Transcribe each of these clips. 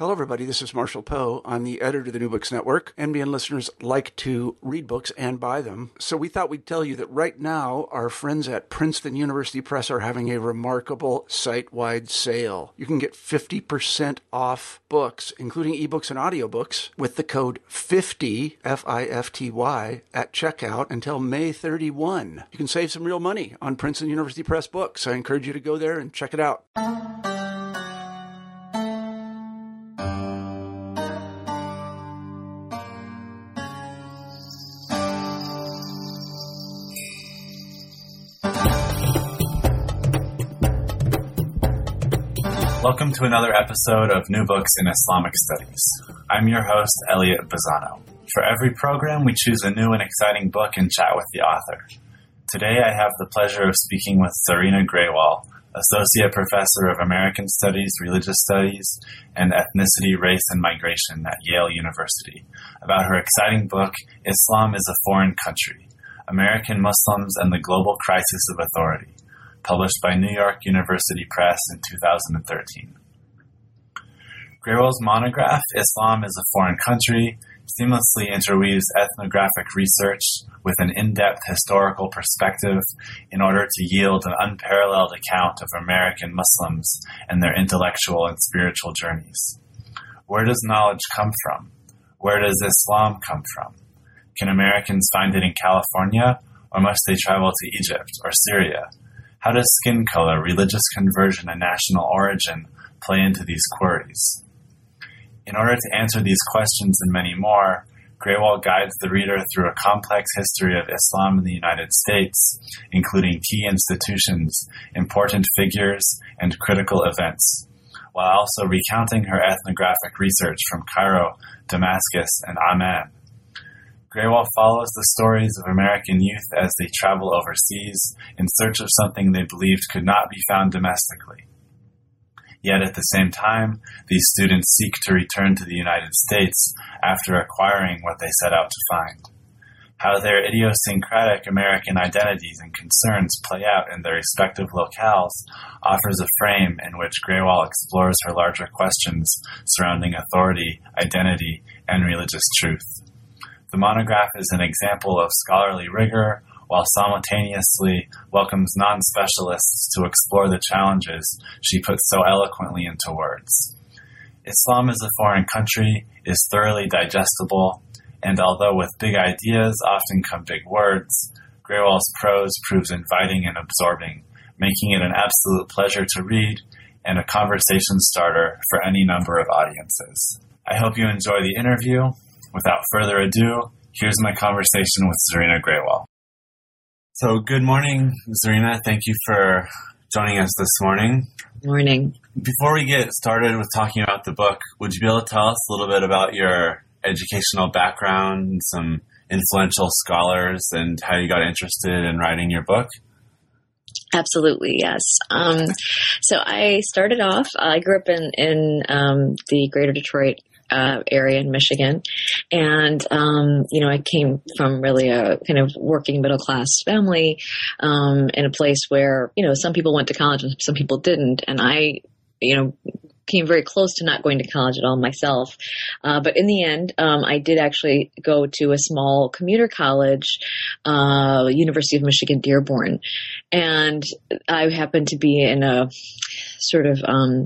Hello, everybody. This is Marshall Poe. I'm the editor of the New Books Network. NBN listeners like to read books and buy them. So we thought we'd tell you that right now, our friends at Princeton University Press are having a remarkable site-wide sale. You can get 50% off books, including ebooks and audiobooks, with the code 50, F-I-F-T-Y, at checkout until May 31. You can save some real money on Princeton University Press books. I encourage you to go there and check it out. Welcome to another episode of New Books in Islamic Studies. I'm your host, Elliot Bazzano. For every program, we choose a new and exciting book and chat with the author. Today, I have the pleasure of speaking with Zarina Grewal, Associate Professor of American Studies, Religious Studies, and Ethnicity, Race, and Migration at Yale University, about her exciting book, Islam is a Foreign Country, American Muslims and the Global Crisis of Authority, published by New York University Press in 2013. Grewal's monograph, Islam is a Foreign Country, seamlessly interweaves ethnographic research with an in-depth historical perspective in order to yield an unparalleled account of American Muslims and their intellectual and spiritual journeys. Where does knowledge come from? Where does Islam come from? Can Americans find it in California, or must they travel to Egypt or Syria? How does skin color, religious conversion, and national origin play into these queries? In order to answer these questions and many more, Grewal guides the reader through a complex history of Islam in the United States, including key institutions, important figures, and critical events, while also recounting her ethnographic research from Cairo, Damascus, and Amman. Grewal follows the stories of American youth as they travel overseas in search of something they believed could not be found domestically. Yet at the same time, these students seek to return to the United States after acquiring what they set out to find. How their idiosyncratic American identities and concerns play out in their respective locales offers a frame in which Grewal explores her larger questions surrounding authority, identity, and religious truth. The monograph is an example of scholarly rigor, while simultaneously welcomes non-specialists to explore the challenges she puts so eloquently into words. Islam is a Foreign Country is thoroughly digestible, and although with big ideas often come big words, Grewal's prose proves inviting and absorbing, making it an absolute pleasure to read and a conversation starter for any number of audiences. I hope you enjoy the interview. Without further ado, here's my conversation with Zarina Grewal. So good morning, Zarina. Thank you for joining us this morning. Morning. Before we get started with talking about the book, would you be able to tell us a little bit about your educational background, some influential scholars, and how you got interested in writing your book? Absolutely, yes. So I started off, I grew up in the greater Detroit area in Michigan. And, I came from really a kind of working middle class family, in a place where, some people went to college and some people didn't. And I, came very close to not going to college at all myself. But in the end, I did actually go to a small commuter college, University of Michigan, Dearborn. And I happened to be in a sort of,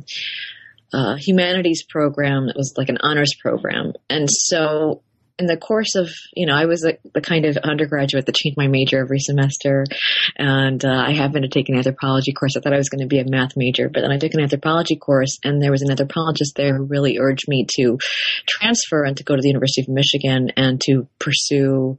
humanities program that was like an honors program. And so in the course of, I was the kind of undergraduate that changed my major every semester. And I happened to take an anthropology course. I thought I was going to be a math major, but then I took an anthropology course, and there was an anthropologist there who really urged me to transfer and to go to the University of Michigan and to pursue,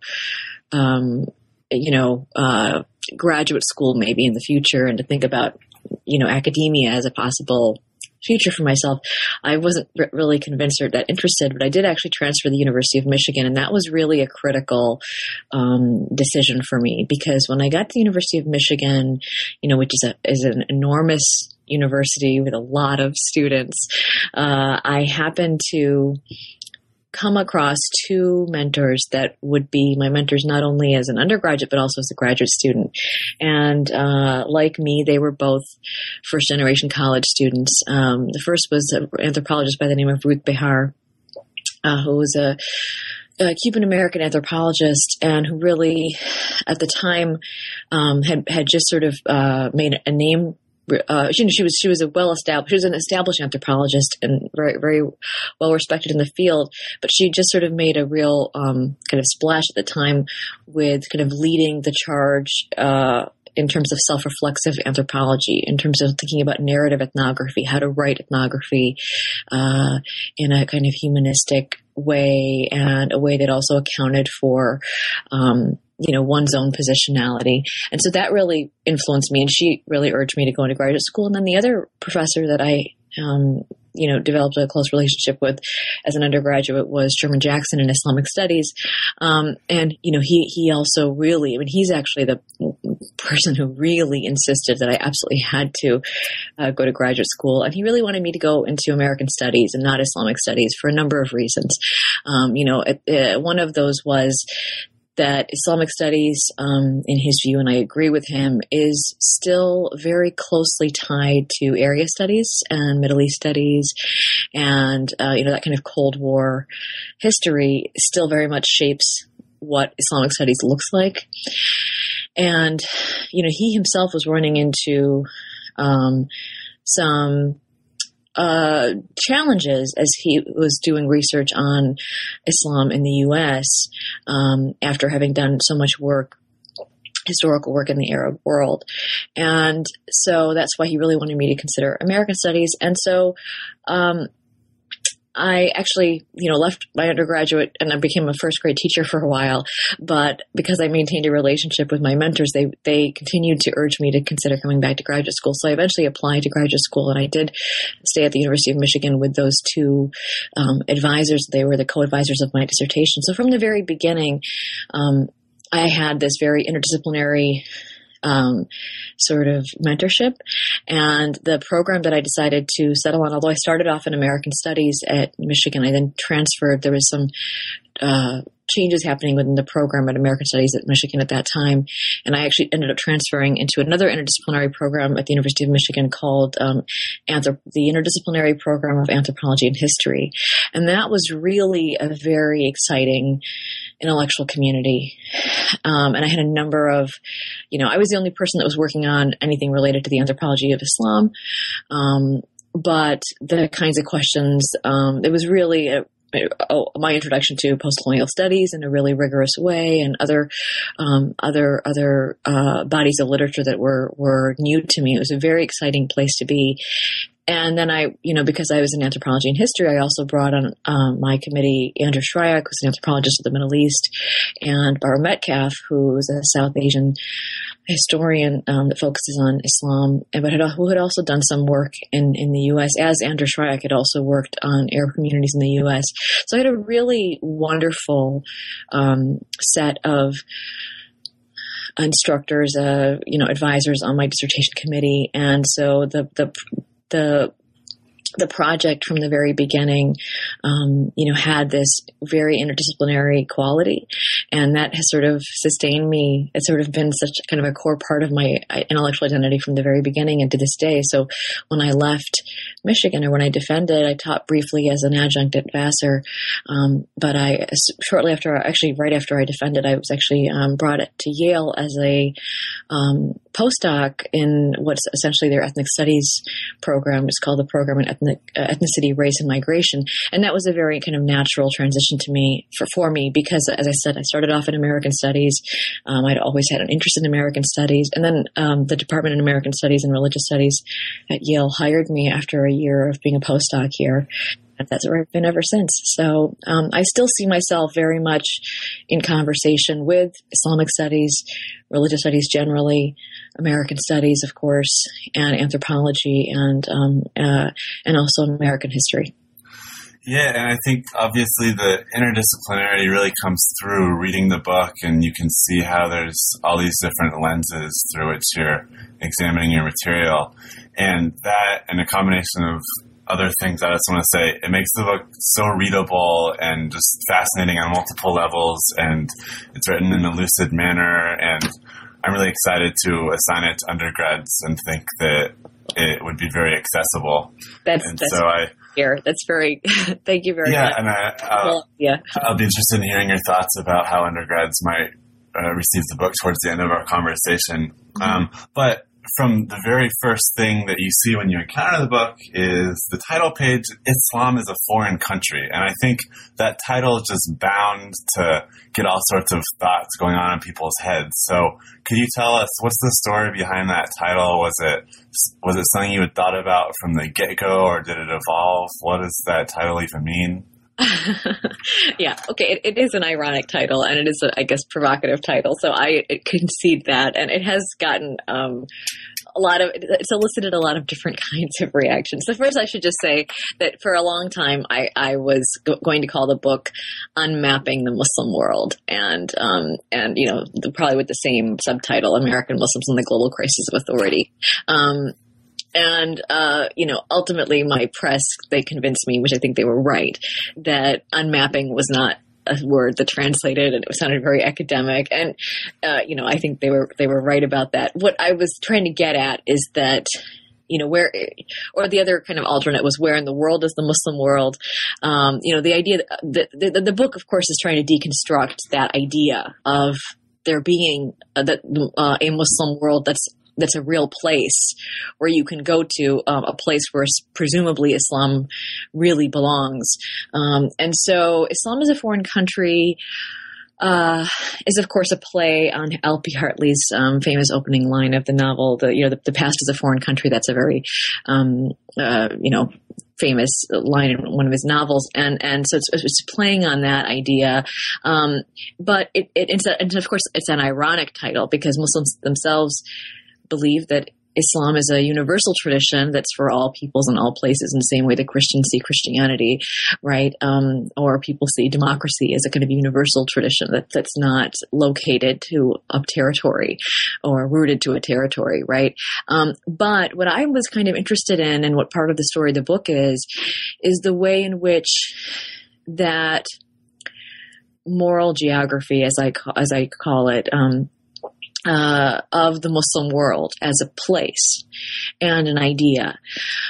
graduate school maybe in the future, and to think about, academia as a possible future for myself. I wasn't really convinced or that interested, but I did actually transfer to the University of Michigan, and that was really a critical decision for me, because when I got to the University of Michigan, which is an enormous university with a lot of students, I happened to come across two mentors that would be my mentors not only as an undergraduate, but also as a graduate student. And like me, they were both first-generation college students. The first was an anthropologist by the name of Ruth Behar, who was a Cuban-American anthropologist and who really, at the time, had just sort of made a name. She was an established anthropologist and very, very well respected in the field, but she just sort of made a real kind of splash at the time with kind of leading the charge in terms of self-reflexive anthropology, in terms of thinking about narrative ethnography, how to write ethnography in a kind of humanistic way, and a way that also accounted for one's own positionality. And so that really influenced me, and she really urged me to go into graduate school. And then the other professor that I developed a close relationship with as an undergraduate was Sherman Jackson in Islamic Studies. He also really, he's actually the person who really insisted that I absolutely had to go to graduate school. And he really wanted me to go into American Studies and not Islamic Studies for a number of reasons. One of those was that Islamic Studies, in his view, and I agree with him, is still very closely tied to area studies and Middle East studies, and that kind of Cold War history still very much shapes what Islamic Studies looks like. And he himself was running into some challenges as he was doing research on Islam in the U.S. After having done so much historical work in the Arab world. And so that's why he really wanted me to consider American Studies. And so I actually, left my undergraduate and I became a first grade teacher for a while. But because I maintained a relationship with my mentors, they continued to urge me to consider coming back to graduate school. So I eventually applied to graduate school, and I did stay at the University of Michigan with those two advisors. They were the co-advisors of my dissertation. So from the very beginning, I had this very interdisciplinary sort of mentorship. And the program that I decided to settle on, although I started off in American Studies at Michigan, I then transferred. There was some changes happening within the program at American Studies at Michigan at that time. And I actually ended up transferring into another interdisciplinary program at the University of Michigan called the Interdisciplinary Program of Anthropology and History. And that was really a very exciting intellectual community. And I had a number of, I was the only person that was working on anything related to the anthropology of Islam. But the kinds of questions, it was really my introduction to post-colonial studies in a really rigorous way, and other bodies of literature that were new to me. It was a very exciting place to be. And then I, because I was in anthropology and history, I also brought on my committee Andrew Shryack, who's an anthropologist of the Middle East, and Barbara Metcalf, who's a South Asian historian that focuses on Islam, but who had also done some work in the U.S., as Andrew Shryack had also worked on Arab communities in the U.S. So I had a really wonderful set of instructors, advisors on my dissertation committee. And so the project from the very beginning, had this very interdisciplinary quality, and that has sort of sustained me. It's sort of been such kind of a core part of my intellectual identity from the very beginning and to this day. So when I left Michigan, or when I defended, I taught briefly as an adjunct at Vassar. But right after I defended, I was actually brought to Yale as a postdoc in what's essentially their ethnic studies program. It's called the Program in Ethnicity, Race, and Migration. And that was a very kind of natural transition to me for me, because, as I said, I started off in American Studies. I'd always had an interest in American Studies. And then the Department in American Studies and Religious Studies at Yale hired me after a year of being a postdoc here. And that's where I've been ever since. So I still see myself very much in conversation with Islamic studies, religious studies generally, American studies, of course, and anthropology, and also American history. Yeah, and I think obviously the interdisciplinarity really comes through reading the book, and you can see how there's all these different lenses through which you're examining your material. And that, and a combination of other things I just want to say, it makes the book so readable and just fascinating on multiple levels, and it's written in a lucid manner, and I'm really excited to assign it to undergrads and think that it would be very accessible. That's very, thank you very much. And I'll be interested in hearing your thoughts about how undergrads might receive the book towards the end of our conversation. But from the very first thing that you see when you encounter the book is the title page, Islam is a Foreign Country. And I think that title is just bound to get all sorts of thoughts going on in people's heads. So could you tell us, what's the story behind that title? Was it something you had thought about from the get-go, or did it evolve? What does that title even mean? Yeah. Okay. It is an ironic title, and it is I guess, provocative title. So I concede that, and it has gotten it's elicited a lot of different kinds of reactions. So first, I should just say that for a long time, I was going to call the book "Unmapping the Muslim World," and probably with the same subtitle, "American Muslims and the Global Crisis of Authority." Ultimately my press, they convinced me, which I think they were right, that unmapping was not a word that translated, and it sounded very academic. And, I think they were right about that. What I was trying to get at is that, where, or the other kind of alternate was, where in the world is the Muslim world? The idea that the book, of course, is trying to deconstruct that idea of there being a Muslim world that's a real place where you can go to, a place where presumably Islam really belongs. And so Islam is a Foreign Country is, of course, a play on L.P. Hartley's famous opening line of the novel, the past is a foreign country. That's a very, famous line in one of his novels. And so it's playing on that idea. But and of course, it's an ironic title, because Muslims themselves believe that Islam is a universal tradition that's for all peoples and all places, in the same way that Christians see Christianity, right? Or people see democracy as a kind of universal tradition that's not located to a territory or rooted to a territory, right? But what I was kind of interested in, and what part of the story of the book is the way in which that moral geography, as I call it, of the Muslim world as a place and an idea,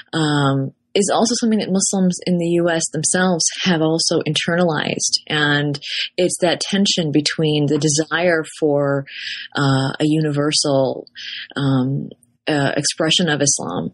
is also something that Muslims in the U.S. themselves have also internalized. And it's that tension between the desire for a universal expression of Islam,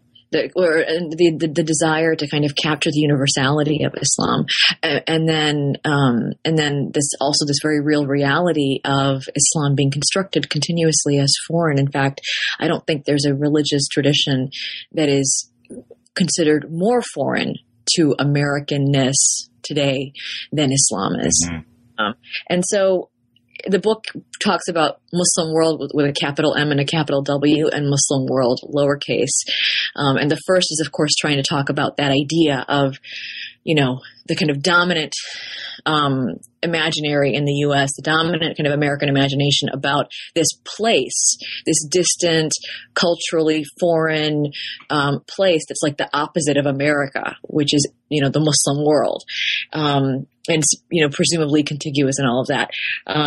the desire to kind of capture the universality of Islam, and then this very real reality of Islam being constructed continuously as foreign. In fact, I don't think there's a religious tradition that is considered more foreign to Americanness today than Islam is. Mm-hmm. And so the book talks about Muslim world with a capital M and a capital W, and Muslim world lowercase. And the first is, of course, trying to talk about that idea of, the kind of dominant imaginary in the U.S., the dominant kind of American imagination about this place, this distant, culturally foreign place that's like the opposite of America, which is, the Muslim world. And, presumably contiguous and all of that.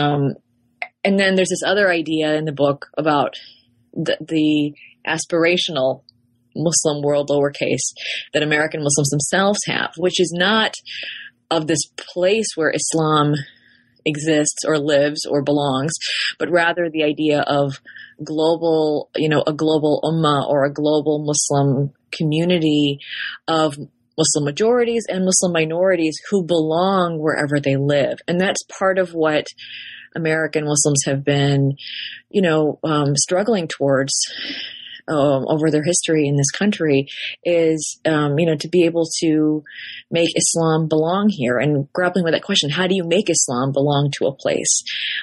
And then there's this other idea in the book about the aspirational Muslim world, lowercase, that American Muslims themselves have, which is not of this place where Islam exists or lives or belongs, but rather the idea of global, a global ummah or a global Muslim community of Muslim majorities and Muslim minorities who belong wherever they live. And that's part of what American Muslims have been, struggling towards over their history in this country is, to be able to make Islam belong here, and grappling with that question: how do you make Islam belong to a place?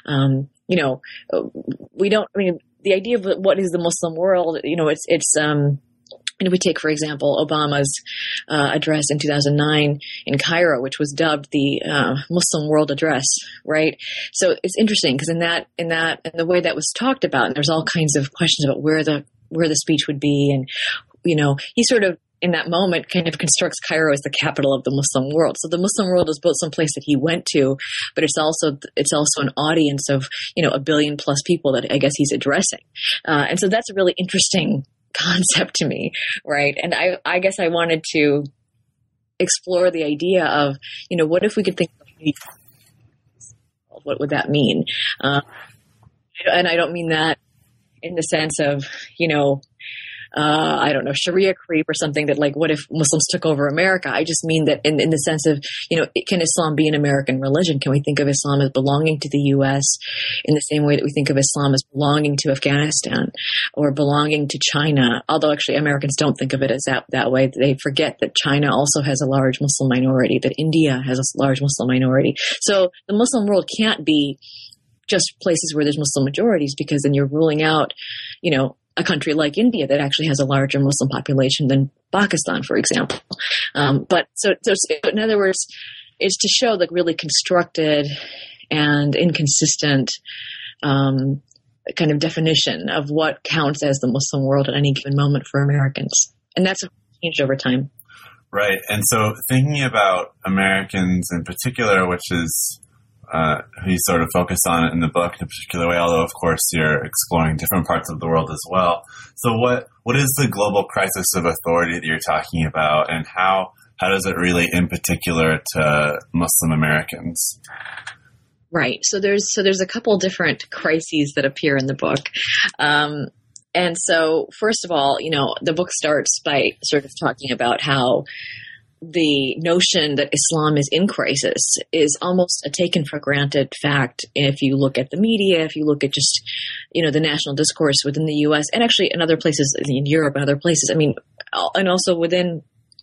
The idea of what is the Muslim world, if we take, for example, Obama's address in 2009 in Cairo, which was dubbed the Muslim World Address, right? So it's interesting because in the way that was talked about, and there's all kinds of questions about where the speech would be, and he sort of in that moment kind of constructs Cairo as the capital of the Muslim world. So the Muslim world is both some place that he went to, but it's also an audience of, 1 billion plus people that I guess he's addressing. And so that's a really interesting concept to me, right? And I guess I wanted to explore the idea of, what if we could think of what would that mean? And I don't mean that in the sense of, I don't know, Sharia creep or something that like, what if Muslims took over America? I just mean that in the sense of, can Islam be an American religion? Can we think of Islam as belonging to the U.S. in the same way that we think of Islam as belonging to Afghanistan or belonging to China? Although actually Americans don't think of it as that way. They forget that China also has a large Muslim minority, that India has a large Muslim minority. So the Muslim world can't be just places where there's Muslim majorities, because then you're ruling out, a country like India that actually has a larger Muslim population than Pakistan, for example. But so in other words, it's to show the really constructed and inconsistent kind of definition of what counts as the Muslim world at any given moment for Americans. And that's changed over time. Right. And so thinking about Americans in particular, which is who you sort of focus on in the book in a particular way, although, of course, you're exploring different parts of the world as well. So what is the global crisis of authority that you're talking about, and how does it relate in particular to Muslim Americans? Right. So there's a couple different crises that appear in the book. And so, first of all, the book starts by sort of talking about how the notion that Islam is in crisis is almost a taken for granted fact. If you look at the media, if you look at just, the national discourse within the U.S. and actually in other places in Europe and other places, I mean, and also in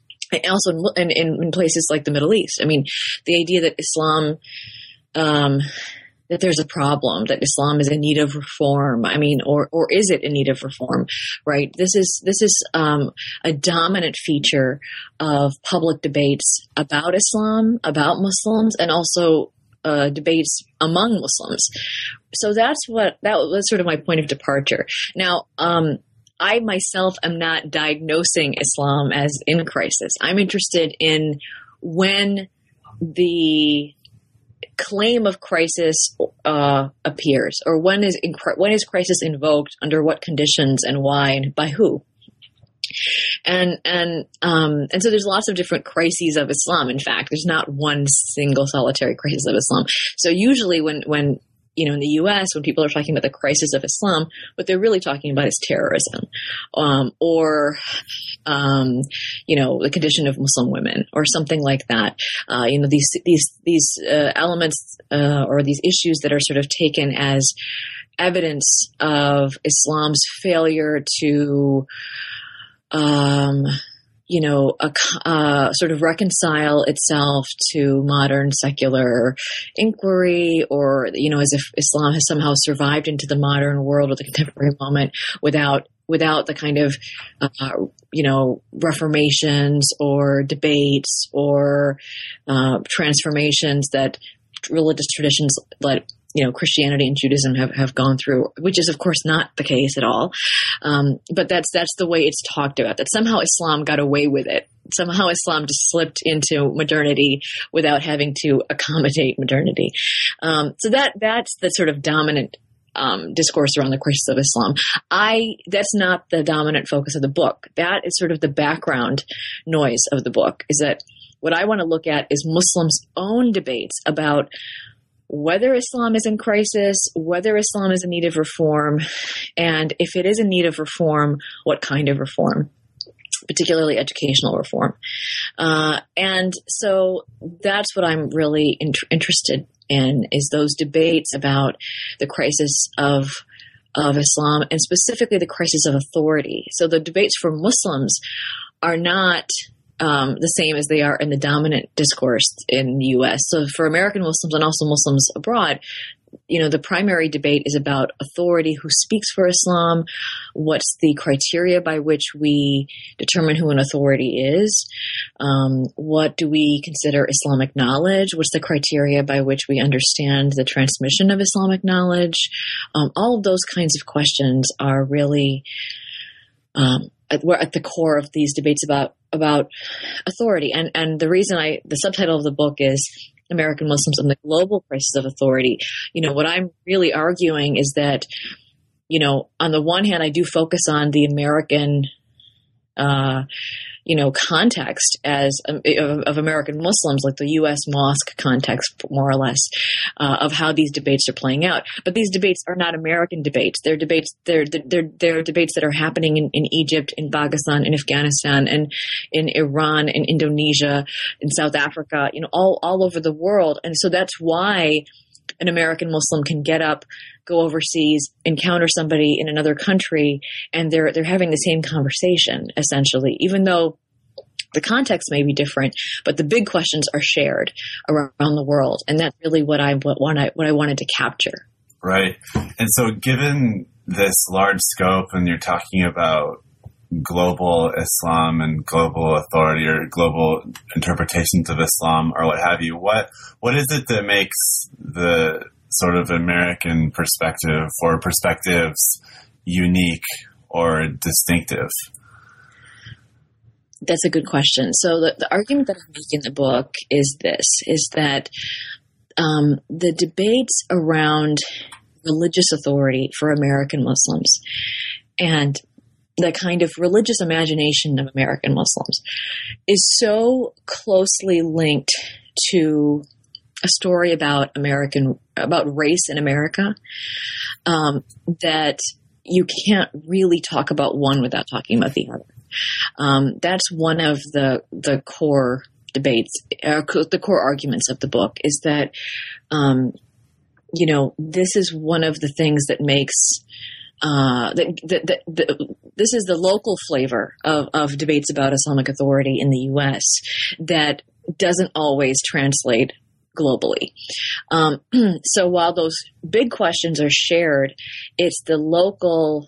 places like the Middle East. I mean, the idea that Islam, that there's a problem, that Islam is in need of reform. I mean, or is it in need of reform, right? This is a dominant feature of public debates about Islam, about Muslims, and also debates among Muslims. So that was sort of my point of departure. Now, I myself am not diagnosing Islam as in crisis. I'm interested in when the claim of crisis appears, or when is crisis invoked, under what conditions, and why, and by who. And so there's lots of different crises of Islam. In fact, there's not one single solitary crisis of Islam. So usually when in the U.S., when people are talking about the crisis of Islam, what they're really talking about is terrorism, or the condition of Muslim women, or something like that. These elements or these issues that are sort of taken as evidence of Islam's failure to sort of reconcile itself to modern secular inquiry, or, as if Islam has somehow survived into the modern world or the contemporary moment without the kind of, reformations or debates or transformations that religious traditions like Christianity and Judaism have gone through, which is of course not the case at all. But that's the way it's talked about, that somehow Islam got away with it. Somehow Islam just slipped into modernity without having to accommodate modernity. So that's the sort of dominant discourse around the crisis of Islam. That's not the dominant focus of the book. That is sort of the background noise of the book, is that what I want to look at is Muslims' own debates about whether Islam is in crisis, whether Islam is in need of reform, and if it is in need of reform, what kind of reform, particularly educational reform. And so that's what I'm really interested in, is those debates about the crisis of Islam, and specifically the crisis of authority. So the debates for Muslims are not the same as they are in the dominant discourse in the U.S. So for American Muslims and also Muslims abroad, the primary debate is about authority, who speaks for Islam, what's the criteria by which we determine who an authority is, what do we consider Islamic knowledge, what's the criteria by which we understand the transmission of Islamic knowledge. All of those kinds of questions are really we're at the core of these debates about authority. And the reason the subtitle of the book is American Muslims and the Global Crisis of Authority. What I'm really arguing is that, on the one hand, I do focus on the American, context of American Muslims, like the U.S. mosque context, more or less, of how these debates are playing out. But these debates are not American debates. They're debates. They're debates that are happening in Egypt, in Pakistan, in Afghanistan, and in Iran, in Indonesia, in South Africa. All over the world. And so that's why an American Muslim can get up, go overseas, encounter somebody in another country, and they're having the same conversation, essentially, even though the context may be different, but the big questions are shared around the world. And that's really what I wanted to capture. Right. And so given this large scope, and you're talking about global Islam and global authority or global interpretations of Islam or what have you, what is it that makes the sort of American perspective or perspectives unique or distinctive? That's a good question. So the argument that I make in the book is that the debates around religious authority for American Muslims and the kind of religious imagination of American Muslims is so closely linked to a story about race in America, that you can't really talk about one without talking about the other. That's one of the core debates, the core arguments of the book is that, this is one of the things that makes this is the local flavor of debates about Islamic authority in the U.S. that doesn't always translate globally. So while those big questions are shared, it's the local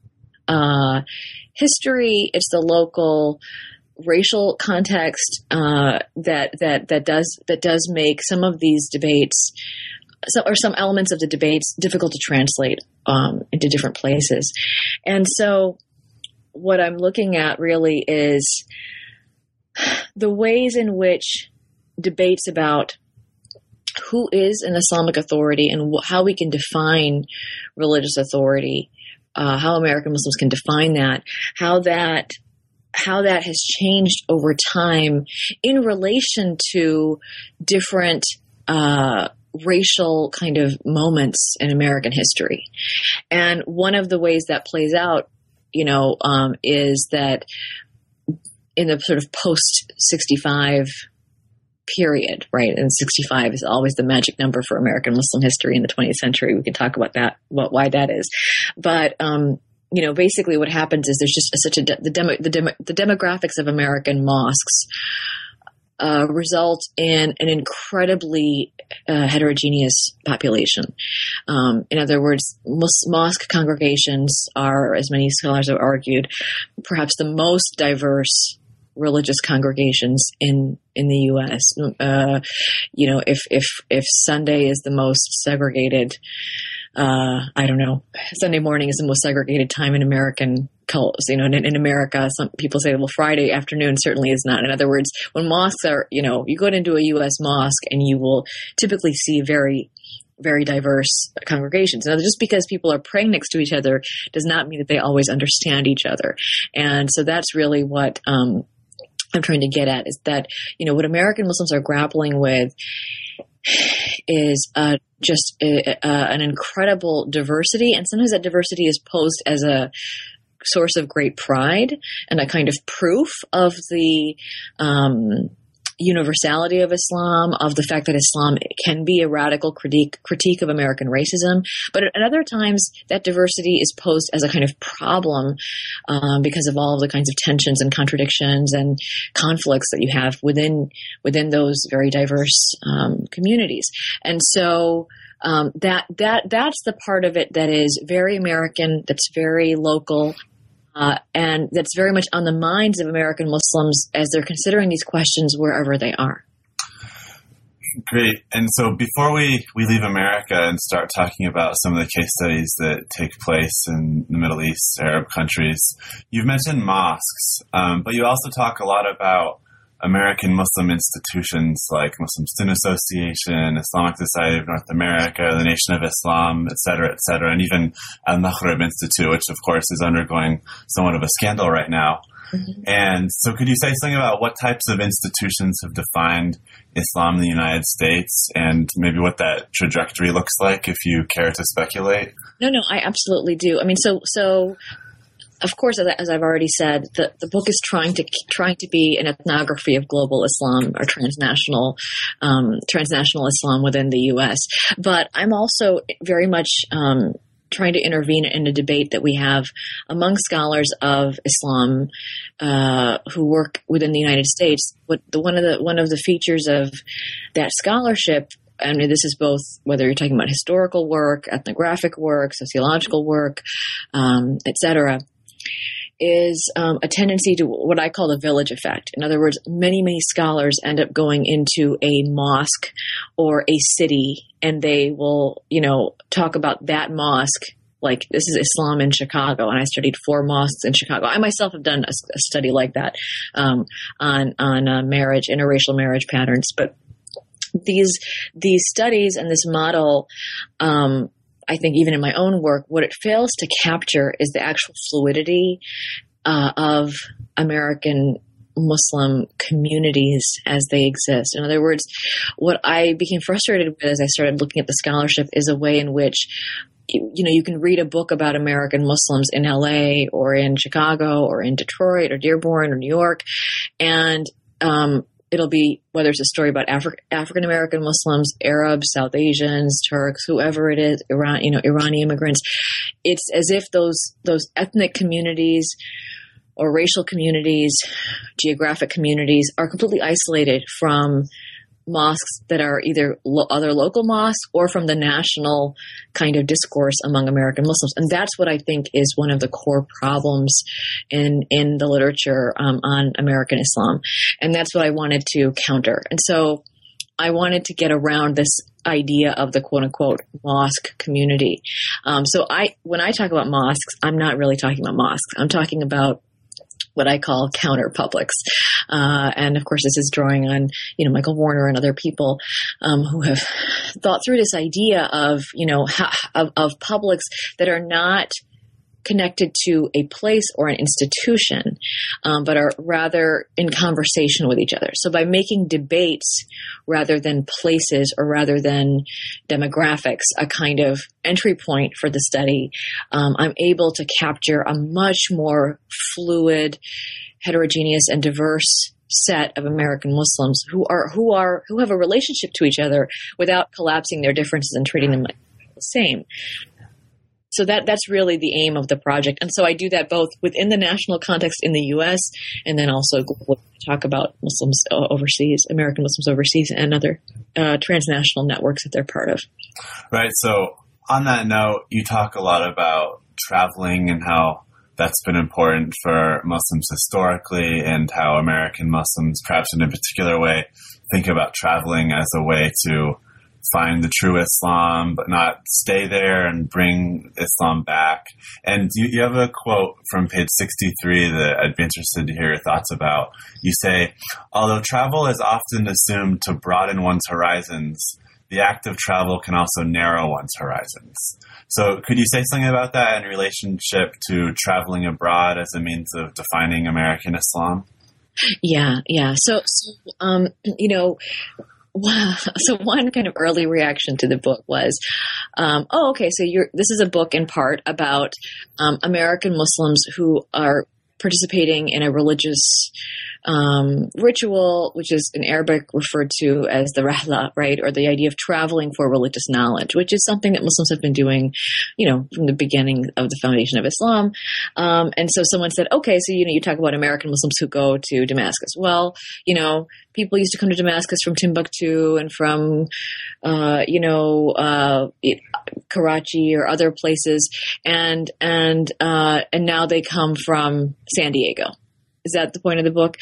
history, it's the local racial context that does make some of these debates, some elements of the debates, difficult to translate into different places. And so what I'm looking at really is the ways in which debates about who is an Islamic authority and how we can define religious authority, how American Muslims can define that, how that has changed over time in relation to different racial kind of moments in American history. And one of the ways that plays out, is that in the sort of post-65 period, right? And 65 is always the magic number for American Muslim history in the 20th century. We can talk about that, why that is. But, basically what happens is there's just the demographics of American mosques result in an incredibly heterogeneous population. In other words, mosque congregations are, as many scholars have argued, perhaps the most diverse religious congregations in the U.S. If Sunday is the most segregated, Sunday morning is the most segregated time in American cults. In America, some people say, well, Friday afternoon certainly is not. In other words, when mosques are, you go into a U.S. mosque and you will typically see very, very diverse congregations. Now, just because people are praying next to each other does not mean that they always understand each other. And so that's really what I'm trying to get at, is that, what American Muslims are grappling with is just an incredible diversity. And sometimes that diversity is posed as a source of great pride and a kind of proof of the universality of Islam, of the fact that Islam can be a radical critique of American racism. But at other times, that diversity is posed as a kind of problem because of all of the kinds of tensions and contradictions and conflicts that you have within those very diverse communities. And so that's the part of it that is very American, that's very local, and that's very much on the minds of American Muslims as they're considering these questions wherever they are. Great. And so before we leave America and start talking about some of the case studies that take place in the Middle East, Arab countries, you've mentioned mosques, but you also talk a lot about American Muslim institutions like Muslim Student Association, Islamic Society of North America, the Nation of Islam, et cetera, and even Al-Maghrib Institute, which of course is undergoing somewhat of a scandal right now. Mm-hmm. And so could you say something about what types of institutions have defined Islam in the United States and maybe what that trajectory looks like, if you care to speculate? No, I absolutely do. I mean, so of course, as I've already said, the book is trying to be an ethnography of global Islam or transnational Islam within the U.S. But I'm also very much trying to intervene in a debate that we have among scholars of Islam who work within the United States. One of the features of that scholarship, and this is both whether you're talking about historical work, ethnographic work, sociological work, etc., is a tendency to what I call the village effect. In other words, many scholars end up going into a mosque or a city, and they will, talk about that mosque. Like, this is Islam in Chicago, and I studied 4 mosques in Chicago. I myself have done a study like that on marriage, interracial marriage patterns. But these studies and this model, I think even in my own work, what it fails to capture is the actual fluidity of American Muslim communities as they exist. In other words, what I became frustrated with as I started looking at the scholarship is a way in which, you can read a book about American Muslims in LA or in Chicago or in Detroit or Dearborn or New York, and it'll be, whether it's a story about African American Muslims, Arabs, South Asians, Turks, whoever it is, Iranian immigrants. It's as if those ethnic communities or racial communities, geographic communities are completely isolated from mosques that are either other local mosques or from the national kind of discourse among American Muslims. And that's what I think is one of the core problems in the literature on American Islam. And that's what I wanted to counter. And so I wanted to get around this idea of the quote unquote mosque community. So when I talk about mosques, I'm not really talking about mosques. I'm talking about what I call counter publics. And of course, this is drawing on, Michael Warner and other people, who have thought through this idea of, of publics that are not connected to a place or an institution, but are rather in conversation with each other. So by making debates rather than places or rather than demographics a kind of entry point for the study, I'm able to capture a much more fluid, heterogeneous, and diverse set of American Muslims who have a relationship to each other without collapsing their differences and treating them like the same. So that's really the aim of the project. And so I do that both within the national context in the U.S. and then also talk about Muslims overseas, American Muslims overseas, and other transnational networks that they're part of. Right. So on that note, you talk a lot about traveling and how that's been important for Muslims historically, and how American Muslims, perhaps in a particular way, think about traveling as a way to find the true Islam, but not stay there and bring Islam back. And you have a quote from page 63 that I'd be interested to hear your thoughts about. You say, although travel is often assumed to broaden one's horizons, the act of travel can also narrow one's horizons. So could you say something about that in relationship to traveling abroad as a means of defining American Islam? Yeah. So so one kind of early reaction to the book was, okay, so this is a book in part about American Muslims who are participating in a religious ritual, which is in Arabic referred to as the rahla, right? Or the idea of traveling for religious knowledge, which is something that Muslims have been doing, from the beginning of the foundation of Islam. And so someone said, okay, so, you talk about American Muslims who go to Damascus. Well, people used to come to Damascus from Timbuktu and from, Karachi or other places. And now they come from San Diego. Is that the point of the book?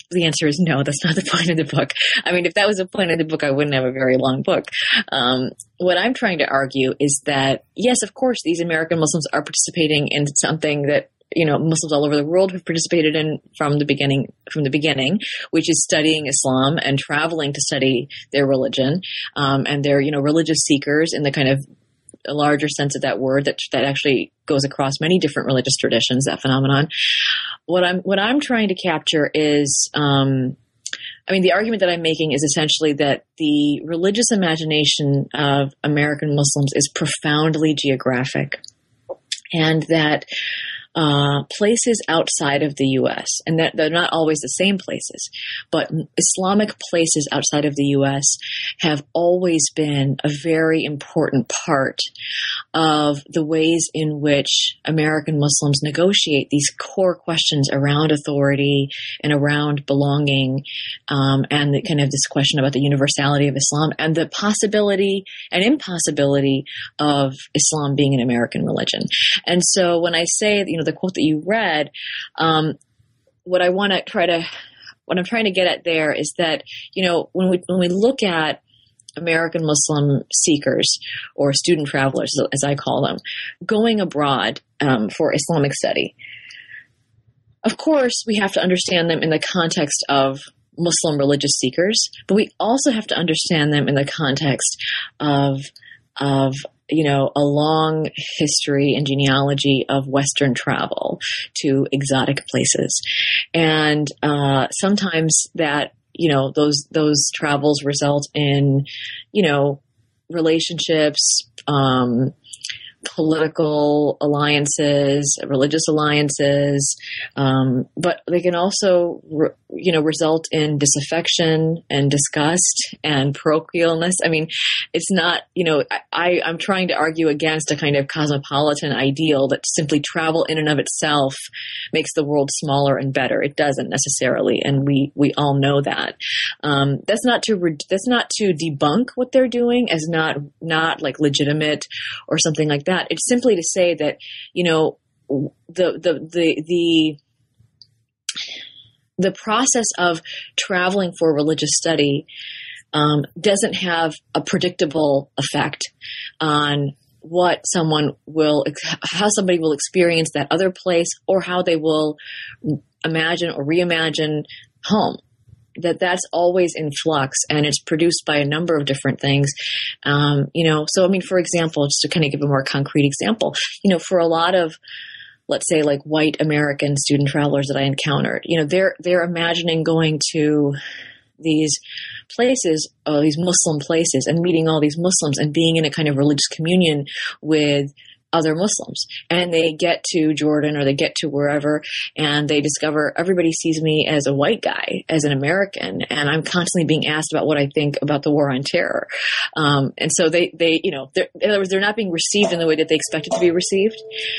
the answer is no, that's not the point of the book. I mean, if that was the point of the book, I wouldn't have a very long book. What I'm trying to argue is that, yes, of course, these American Muslims are participating in something that, Muslims all over the world have participated in from the beginning, which is studying Islam and traveling to study their religion. And they're, religious seekers in the kind of a larger sense of that word that actually goes across many different religious traditions, that phenomenon. What I'm trying to capture is, the argument that I'm making is essentially that the religious imagination of American Muslims is profoundly geographic, and that places outside of the U.S., and that they're not always the same places, but Islamic places outside of the U.S. have always been a very important part of the ways in which American Muslims negotiate these core questions around authority and around belonging, and the kind of this question about the universality of Islam and the possibility and impossibility of Islam being an American religion. And so when I say, the quote that you read, what I'm trying to get at there is that, when we look at American Muslim seekers or student travelers, as I call them, going abroad for Islamic study, of course, we have to understand them in the context of Muslim religious seekers, but we also have to understand them in the context of a long history and genealogy of Western travel to exotic places. And sometimes that, those travels result in, relationships, political alliances, religious alliances, but they can also, result in disaffection and disgust and parochialness. I mean, it's not, I'm trying to argue against a kind of cosmopolitan ideal that simply travel in and of itself makes the world smaller and better. It doesn't necessarily, and we all know that. That's not to debunk what they're doing as not like legitimate or something like that. It's simply to say that, the process of traveling for religious study doesn't have a predictable effect on how somebody will experience that other place, or how they will imagine or reimagine home. That's always in flux, and it's produced by a number of different things. For example, just to kind of give a more concrete example, for a lot of, let's say, like white American student travelers that I encountered, they're imagining going to these places, these Muslim places, and meeting all these Muslims and being in a kind of religious communion with other Muslims. And they get to Jordan or they get to wherever, and they discover everybody sees me as a white guy, as an American, and I'm constantly being asked about what I think about the war on terror. And so they in other words, they're not being received in the way that they expected to be received.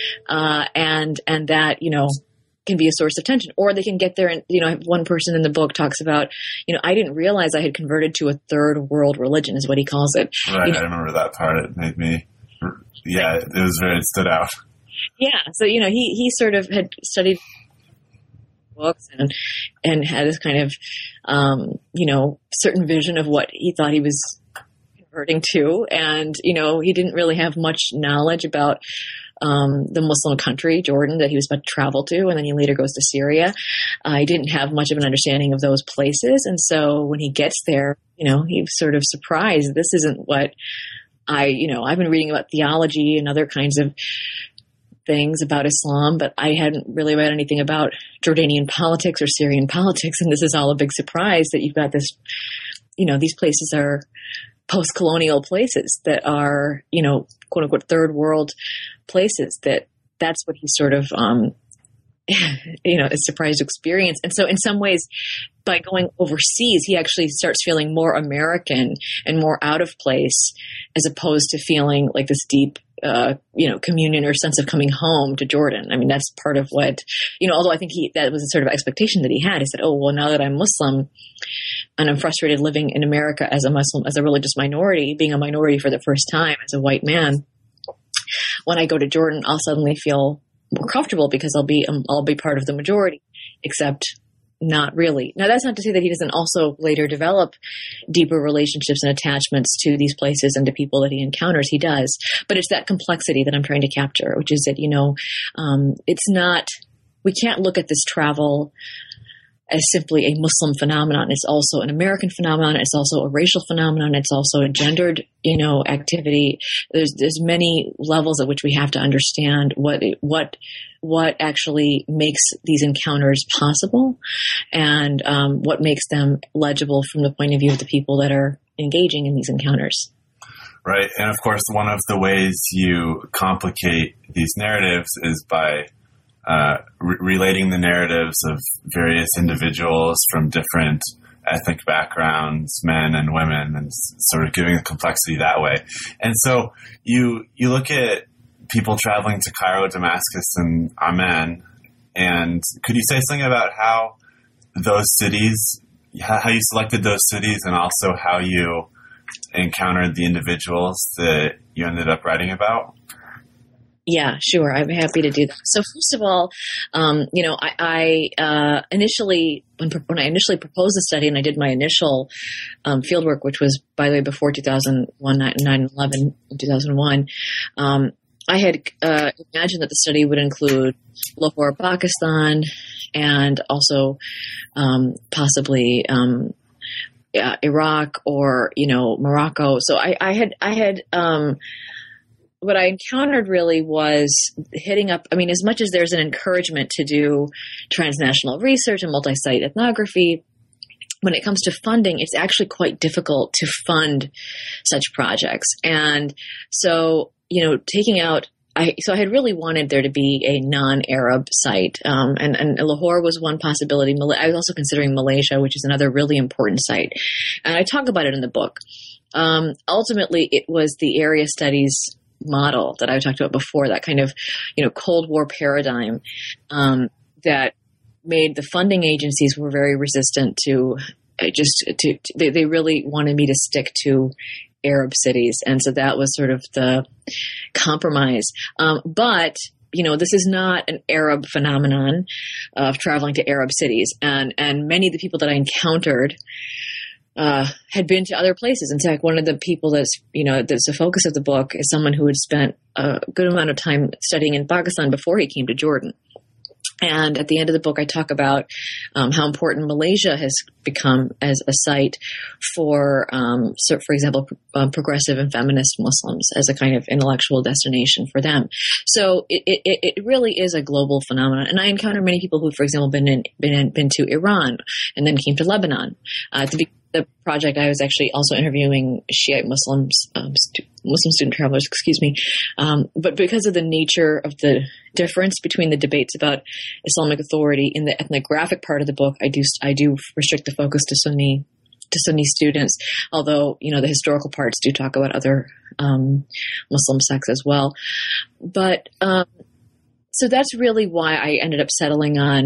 And that, can be a source of tension. Or they can get there and, one person in the book talks about, I didn't realize I had converted to a third world religion, is what he calls it. Right. I remember that part. It made me, it stood out. Yeah. So, he sort of had studied books and had this kind of, certain vision of what he thought he was converting to. And, he didn't really have much knowledge about the Muslim country, Jordan, that he was about to travel to, and then he later goes to Syria. He didn't have much of an understanding of those places. And so when he gets there, he was sort of surprised. This isn't what I've been reading about theology and other kinds of things about Islam, but I hadn't really read anything about Jordanian politics or Syrian politics. And this is all a big surprise that you've got this, these places are post-colonial places that are, quote unquote, third world places. That's what he sort of, is surprised to experience. And so in some ways, by going overseas, he actually starts feeling more American and more out of place, as opposed to feeling like this deep, communion or sense of coming home to Jordan. I mean, that's part of what, although I think that was a sort of expectation that he had. He said, oh, well, now that I'm Muslim and I'm frustrated living in America as a Muslim, as a religious minority, being a minority for the first time as a white man, when I go to Jordan, I'll suddenly feel more comfortable because I'll be part of the majority, except not really. Now, that's not to say that he doesn't also later develop deeper relationships and attachments to these places and to people that he encounters. He does. But it's that complexity that I'm trying to capture, which is that, it's not, we can't look at this travel as simply a Muslim phenomenon. It's also an American phenomenon. It's also a racial phenomenon. It's also a gendered, activity. There's many levels at which we have to understand what actually makes these encounters possible, and what makes them legible from the point of view of the people that are engaging in these encounters. Right. And of course, one of the ways you complicate these narratives is by relating the narratives of various individuals from different ethnic backgrounds, men and women, and sort of giving the complexity that way. And so you look at people traveling to Cairo, Damascus, and Amman, and could you say something about how those cities, how you selected those cities, and also how you encountered the individuals that you ended up writing about? Yeah, sure. I'm happy to do that. So first of all, I initially, when I initially proposed the study and I did my initial field work, which was, by the way, before 2001, 9/11, 2001, I had imagined that the study would include Lahore, Pakistan, and also possibly Iraq or Morocco. So I had what I encountered really was hitting up. I mean, as much as there's an encouragement to do transnational research and multi-site ethnography, when it comes to funding, it's actually quite difficult to fund such projects. And so, taking out, I had really wanted there to be a non-Arab site, and Lahore was one possibility. I was also considering Malaysia, which is another really important site, and I talk about it in the book. Ultimately, it was the area studies model that I talked about before, that kind of, Cold War paradigm, that made the funding agencies were very resistant to they really wanted me to stick to Arab cities. And so that was sort of the compromise. But this is not an Arab phenomenon of traveling to Arab cities. And many of the people that I encountered had been to other places. In fact, one of the people that's the focus of the book is someone who had spent a good amount of time studying in Pakistan before he came to Jordan. And at the end of the book, I talk about how important Malaysia has become as a site for example, progressive and feminist Muslims, as a kind of intellectual destination for them. So it really is a global phenomenon. And I encounter many people who, for example, been to Iran and then came to Lebanon. The project, I was actually also interviewing Shiite Muslims, Muslim student travelers, but because of the nature of the difference between the debates about Islamic authority in the ethnographic part of the book, I do restrict the focus to Sunni students, although, the historical parts do talk about other Muslim sects as well. But so that's really why I ended up settling on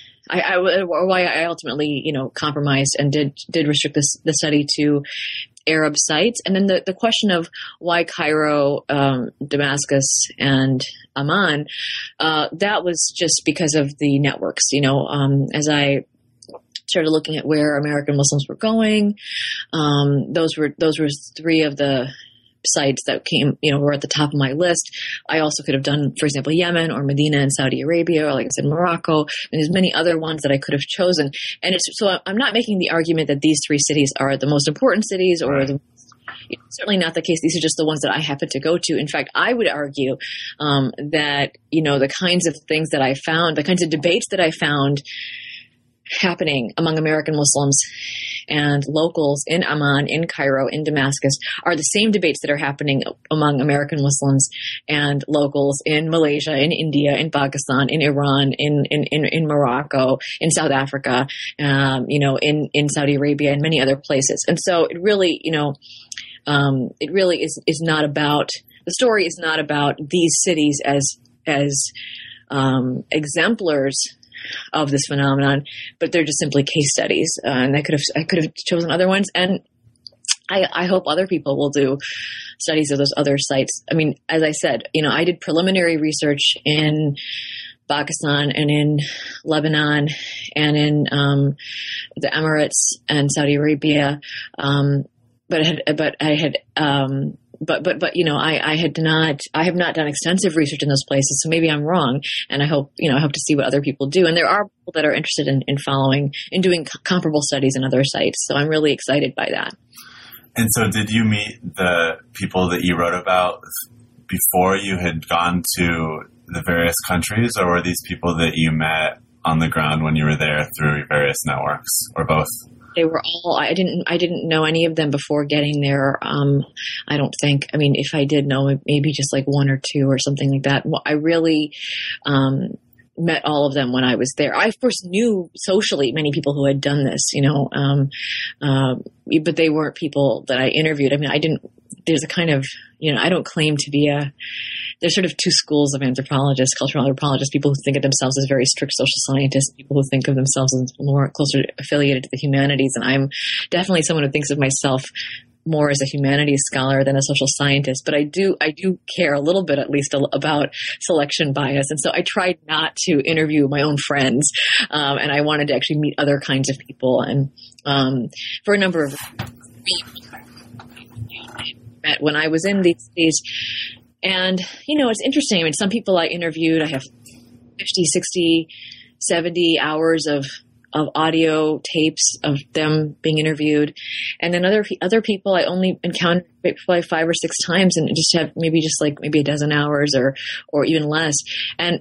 why I ultimately, compromised and did restrict the study to Arab sites. And then the question of why Cairo, Damascus, and Amman, that was just because of the networks. As I started looking at where American Muslims were going, those were three of the sites that were at the top of my list. I also could have done, for example, Yemen or Medina in Saudi Arabia, or like I said, Morocco, and there's many other ones that I could have chosen. And so I'm not making the argument that these three cities are the most important cities, or right. Certainly not the case. These are just the ones that I happen to go to. In fact, I would argue that, the kinds of things that I found, the kinds of debates that I found happening among American Muslims and locals in Amman, in Cairo, in Damascus are the same debates that are happening among American Muslims and locals in Malaysia, in India, in Pakistan, in Iran, in Morocco, in South Africa, in Saudi Arabia, and many other places. And so it really, is not about, the story is not about these cities as exemplars of this phenomenon, but they're just simply case studies. And I could have chosen other ones. And I hope other people will do studies of those other sites. I mean, as I said, I did preliminary research in Pakistan and in Lebanon and in the Emirates and Saudi Arabia. But I have not done extensive research in those places, so maybe I'm wrong. And I hope to see what other people do. And there are people that are interested in doing comparable studies in other sites. So I'm really excited by that. And so did you meet the people that you wrote about before you had gone to the various countries, or were these people that you met on the ground when you were there through various networks, or both? They were all, I didn't know any of them before getting there. I don't think, I mean, if I did know, maybe just like one or two or something like that. Well, I really, met all of them when I was there. I, of course, knew socially many people who had done this, but they weren't people that I interviewed. I mean, there's a kind of, I don't claim to be there's sort of two schools of anthropologists, cultural anthropologists, people who think of themselves as very strict social scientists, people who think of themselves as more closer affiliated to the humanities. And I'm definitely someone who thinks of myself more as a humanities scholar than a social scientist, but I do care a little bit, at least, about selection bias. And so I tried not to interview my own friends. And I wanted to actually meet other kinds of people. And, for a number of reasons, met when I was in these, and, it's interesting. I mean, some people I interviewed, I have 50, 60, 70 hours of audio tapes of them being interviewed. And then other people I only encountered probably 5 or 6 times and just have maybe a dozen hours or even less. And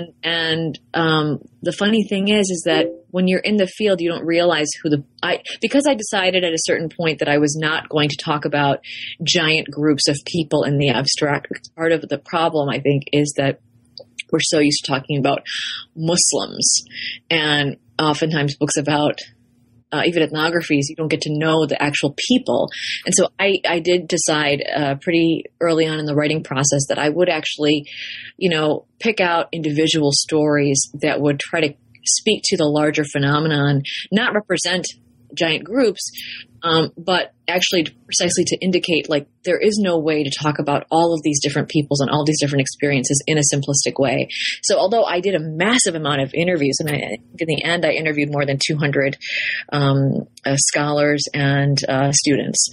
the funny thing is that when you're in the field, you don't realize because I decided at a certain point that I was not going to talk about giant groups of people in the abstract. Part of the problem, I think, is that we're so used to talking about Muslims, and oftentimes books about even ethnographies, you don't get to know the actual people. And so I did decide pretty early on in the writing process that I would actually, pick out individual stories that would try to speak to the larger phenomenon, not represent giant groups, but actually precisely to indicate, like, there is no way to talk about all of these different peoples and all these different experiences in a simplistic way. So although I did a massive amount of interviews, and in the end I interviewed more than 200 scholars and students,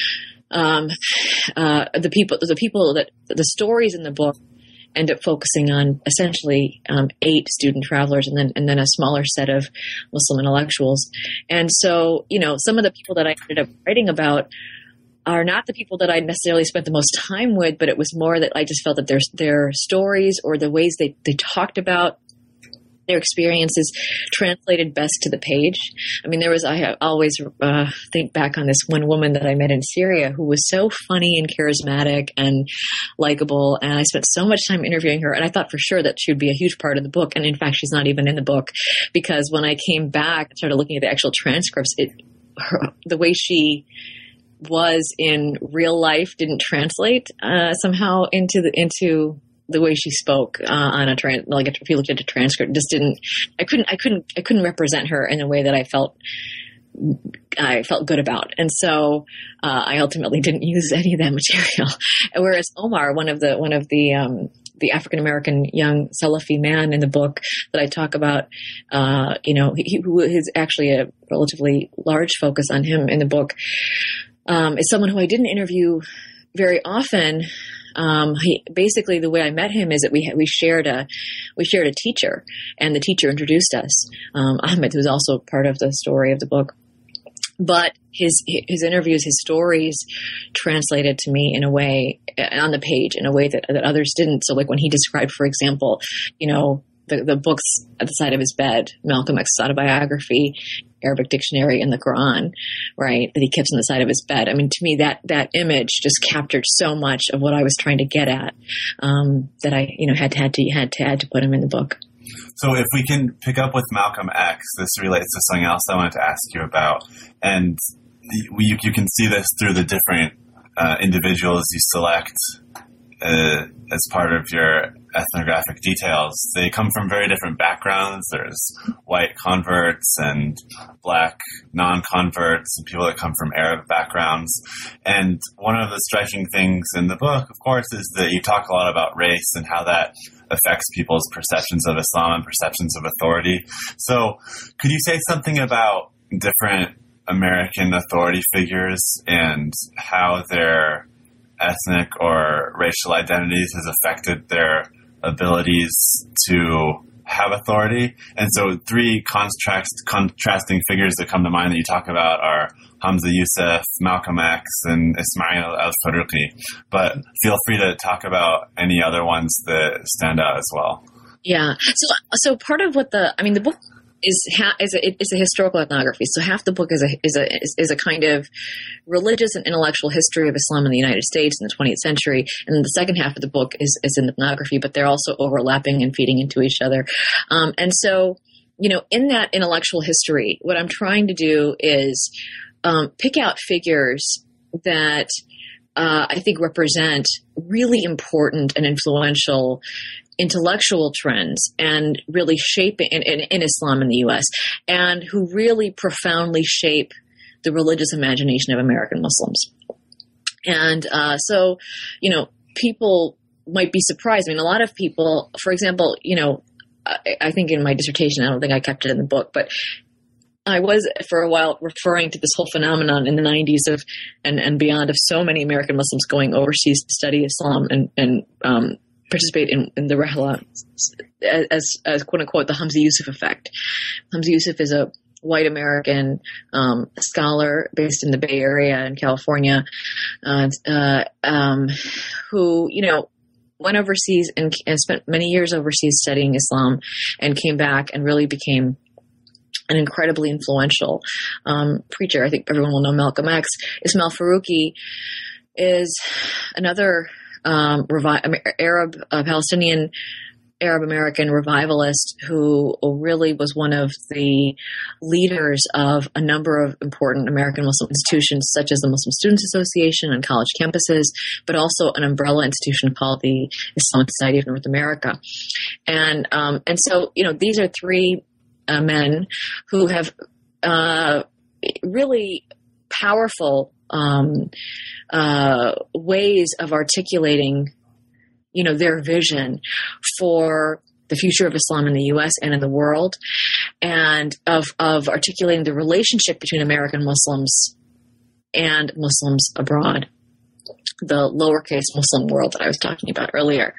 the stories in the book end up focusing on essentially 8 student travelers and then a smaller set of Muslim intellectuals. And so, some of the people that I ended up writing about are not the people that I necessarily spent the most time with, but it was more that I just felt that their stories or the ways they talked about their experiences translated best to the page. I mean, I always think back on this one woman that I met in Syria who was so funny and charismatic and likable. And I spent so much time interviewing her. And I thought for sure that she would be a huge part of the book. And in fact, she's not even in the book, because when I came back and started looking at the actual transcripts, the way she was in real life didn't translate somehow into the way she spoke if you looked at a transcript, just didn't. I couldn't represent her in a way that I felt good about, and so I ultimately didn't use any of that material. Whereas Omar, one of the African American young Salafi man in the book that I talk about, who is actually a relatively large focus on him in the book, is someone who I didn't interview very often. Basically the way I met him is that we shared a teacher, and the teacher introduced us, Ahmed, who's also part of the story of the book. But his interviews, his stories translated to me in a way on the page in a way that others didn't. So like when he described, for example, the books at the side of his bed, Malcolm X's autobiography, Arabic dictionary, and the Quran, right, that he kept on the side of his bed. I mean, to me, that image just captured so much of what I was trying to get at, that I, had to put him in the book. So if we can pick up with Malcolm X, this relates to something else I wanted to ask you about. And you can see this through the different individuals you select as part of your ethnographic details. They come from very different backgrounds. There's white converts and black non-converts and people that come from Arab backgrounds. And one of the striking things in the book, of course, is that you talk a lot about race and how that affects people's perceptions of Islam and perceptions of authority. So could you say something about different American authority figures and how their ethnic or racial identities has affected their abilities to have authority? And so three contrasting figures that come to mind that you talk about are Hamza Yusuf, Malcolm X, and Ismail al-Faruqi. But feel free to talk about any other ones that stand out as well. Yeah. So part of what the book is a historical ethnography. So half the book is a kind of religious and intellectual history of Islam in the United States in the 20th century, and the second half of the book is an ethnography. But they're also overlapping and feeding into each other. And so, in that intellectual history, what I'm trying to do is pick out figures that I think represent really important and influential intellectual trends and really shaping in Islam in the U.S. and who really profoundly shape the religious imagination of American Muslims. And so, people might be surprised. A lot of people, for example, I think in my dissertation, I don't think I kept it in the book, but I was for a while referring to this whole phenomenon in the 90s and beyond of so many American Muslims going overseas to study Islam and participate in the Rihla as quote unquote the Hamza Yusuf effect. Hamza Yusuf is a white American scholar based in the Bay Area in California, who went overseas and spent many years overseas studying Islam, and came back and really became an incredibly influential preacher. I think everyone will know Malcolm X. Ismail Faruqi is another Palestinian Arab American revivalist who really was one of the leaders of a number of important American Muslim institutions, such as the Muslim Students Association on college campuses, but also an umbrella institution called the Islamic Society of North America. And so, these are three men who have really powerful ways of articulating, their vision for the future of Islam in the U.S. and in the world, and of articulating the relationship between American Muslims and Muslims abroad, the lowercase Muslim world that I was talking about earlier.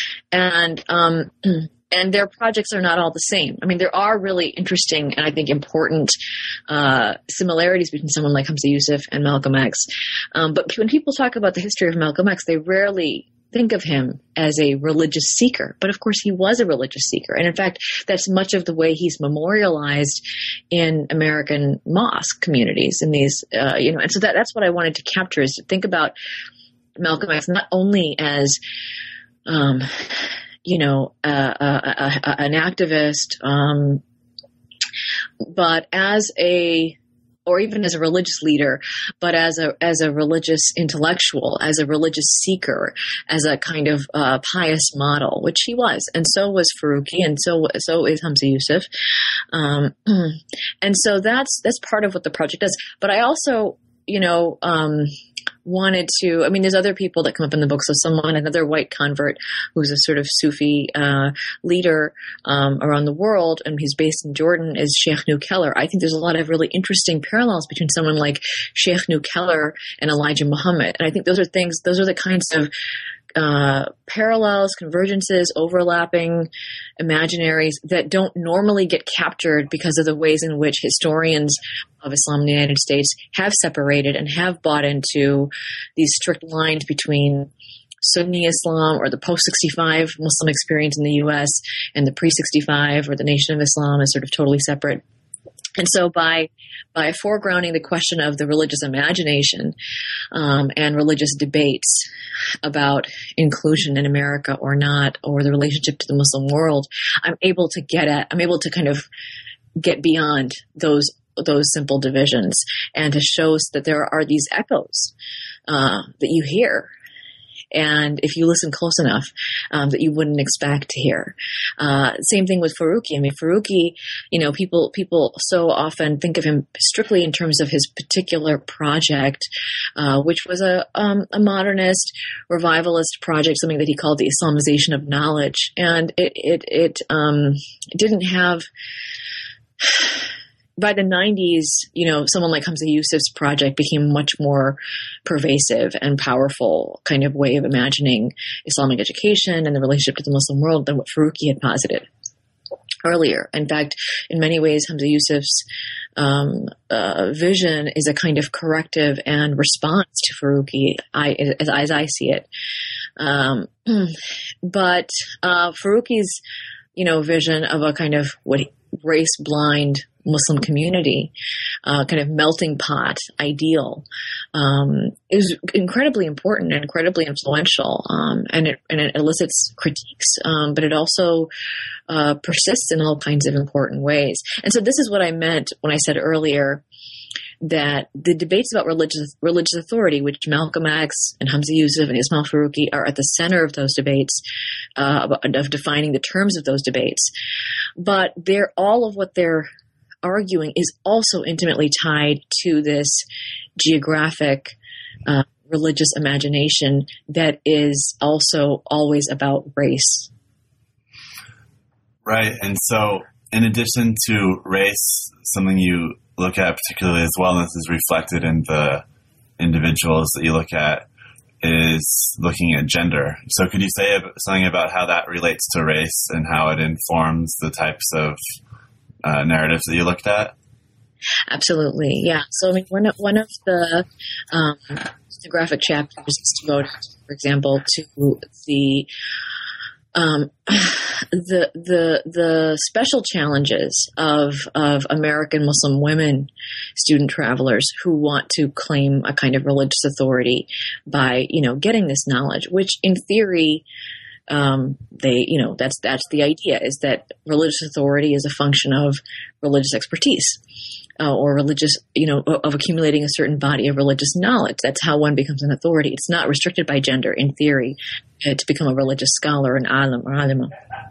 And their projects are not all the same. There are really interesting and I think important similarities between someone like Hamza Yusuf and Malcolm X. But when people talk about the history of Malcolm X, they rarely think of him as a religious seeker. But of course, he was a religious seeker. And in fact, that's much of the way he's memorialized in American mosque communities in these, and so that's what I wanted to capture, is to think about Malcolm X not only as an activist, but or even as a religious leader, but as a religious intellectual, as a religious seeker, as a kind of pious model, which he was, and so was Faruqi, and so is Hamza Yusuf, and so that's part of what the project does. But I also, wanted to, there's other people that come up in the book. So another white convert who's a sort of Sufi leader around the world, and he's based in Jordan, is Sheikh Nu Keller. I think there's a lot of really interesting parallels between someone like Sheikh Nu Keller and Elijah Muhammad. And I think those are the kinds of parallels, convergences, overlapping imaginaries that don't normally get captured because of the ways in which historians of Islam in the United States have separated and have bought into these strict lines between Sunni Islam or the post-65 Muslim experience in the U.S. and the pre-65 or the Nation of Islam is sort of totally separate. And so by foregrounding the question of the religious imagination and religious debates about inclusion in America or not, or the relationship to the Muslim world, I'm able to kind of get beyond those simple divisions and to show that there are these echoes that you hear and if you listen close enough, that you wouldn't expect to hear. Same thing with Farooqi. I mean, Farooqi, people so often think of him strictly in terms of his particular project, which was a modernist, revivalist project, something that he called the Islamization of knowledge, and it didn't have. By the 90s, someone like Hamza Yusuf's project became much more pervasive and powerful kind of way of imagining Islamic education and the relationship to the Muslim world than what Farooqi had posited earlier. In fact, in many ways, Hamza Yusuf's vision is a kind of corrective and response to Farooqi, as I see it. But Farooqi's, vision of a kind of race-blind Muslim community, kind of melting pot ideal, is incredibly important and incredibly influential, and it elicits critiques, but it also persists in all kinds of important ways. And so this is what I meant when I said earlier that the debates about religious authority, which Malcolm X and Hamza Yusuf and Ismail Farooqi are at the center of those debates, of defining the terms of those debates, but all of what they're arguing is also intimately tied to this geographic religious imagination that is also always about race. Right. And so in addition to race, something you look at particularly as well, and this is reflected in the individuals that you look at, is looking at gender. So could you say something about how that relates to race and how it informs the types of narratives that you looked at? Absolutely, yeah. So I mean, one of the graphic chapters is devoted, for example, to the special challenges of American Muslim women student travelers who want to claim a kind of religious authority by getting this knowledge, which in theory. That's the idea, is that religious authority is a function of religious expertise, or religious, of accumulating a certain body of religious knowledge. That's how one becomes an authority. It's not restricted by gender in theory to become a religious scholar, an alim or alima.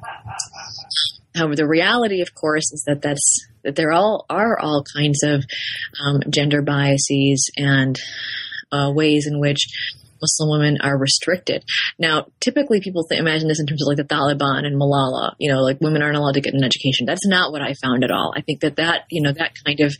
However, the reality, of course, is that there are all kinds of gender biases and ways in which Muslim women are restricted. Now, typically people imagine this in terms of like the Taliban and Malala, like women aren't allowed to get an education. That's not what I found at all. I think that kind of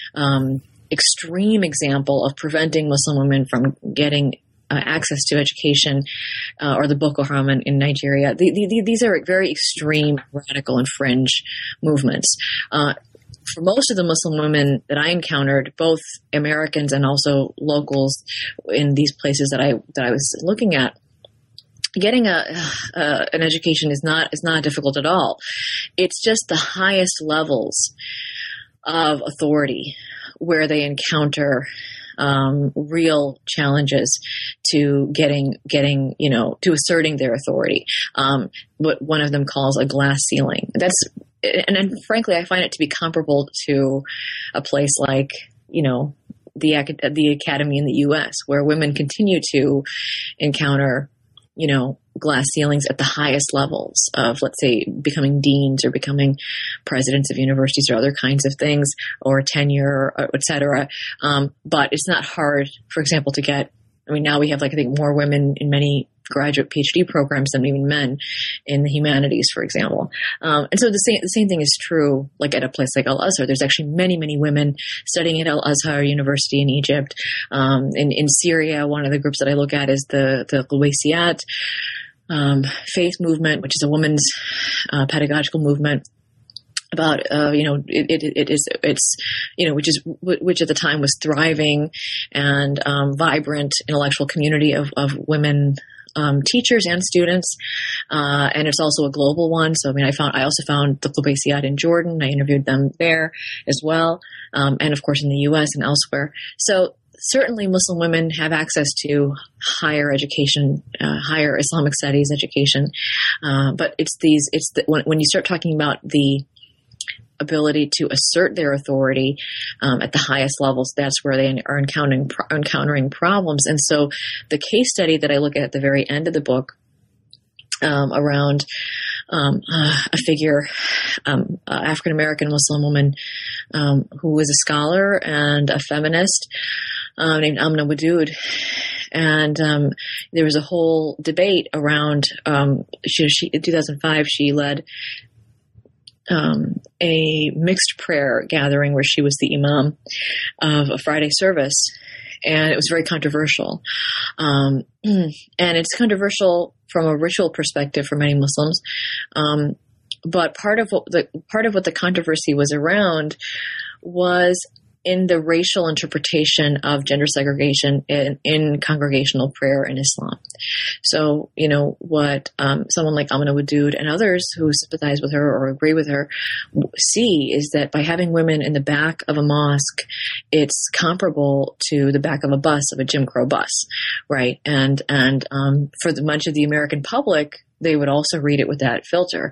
extreme example of preventing Muslim women from getting access to education, or the Boko Haram in Nigeria, these are very extreme, radical, and fringe movements. For most of the Muslim women that I encountered, both Americans and also locals in these places that I was looking at, getting an education is not difficult at all. It's just the highest levels of authority where they encounter real challenges to getting to asserting their authority. What one of them calls a glass ceiling. And frankly, I find it to be comparable to a place like, the academy in the U.S., where women continue to encounter, glass ceilings at the highest levels of, let's say, becoming deans or becoming presidents of universities or other kinds of things, or tenure, et cetera. But it's not hard, for example, to get. I mean, now we have, I think, more women in many graduate PhD programs than even men in the humanities, for example. And so the same thing is true, like at a place like Al-Azhar. There's actually many, many women studying at Al-Azhar University in Egypt. In Syria, one of the groups that I look at is the Quwaysiyat faith movement, which is a women's pedagogical movement. About which at the time was thriving and vibrant intellectual community of women teachers and students, and it's also a global one. So I also found the Quwaysiyat in Jordan. I interviewed them there as well, and of course in the U.S. and elsewhere. So certainly Muslim women have access to higher education, higher Islamic studies education, but when you start talking about the ability to assert their authority at the highest levels, that's where they are encountering problems. And so the case study that I look at the very end of the book around a figure, African-American Muslim woman who was a scholar and a feminist named Amna Wadud. And there was a whole debate around, she in 2005, she led a mixed prayer gathering where she was the imam of a Friday service. And it was very controversial. And it's controversial from a ritual perspective for many Muslims. But part of what the controversy was around was in the racial interpretation of gender segregation in congregational prayer in Islam. So, what someone like Amna Wadud and others who sympathize with her or agree with her see is that by having women in the back of a mosque, it's comparable to the back of a bus, of a Jim Crow bus, right? And for much of the American public, they would also read it with that filter.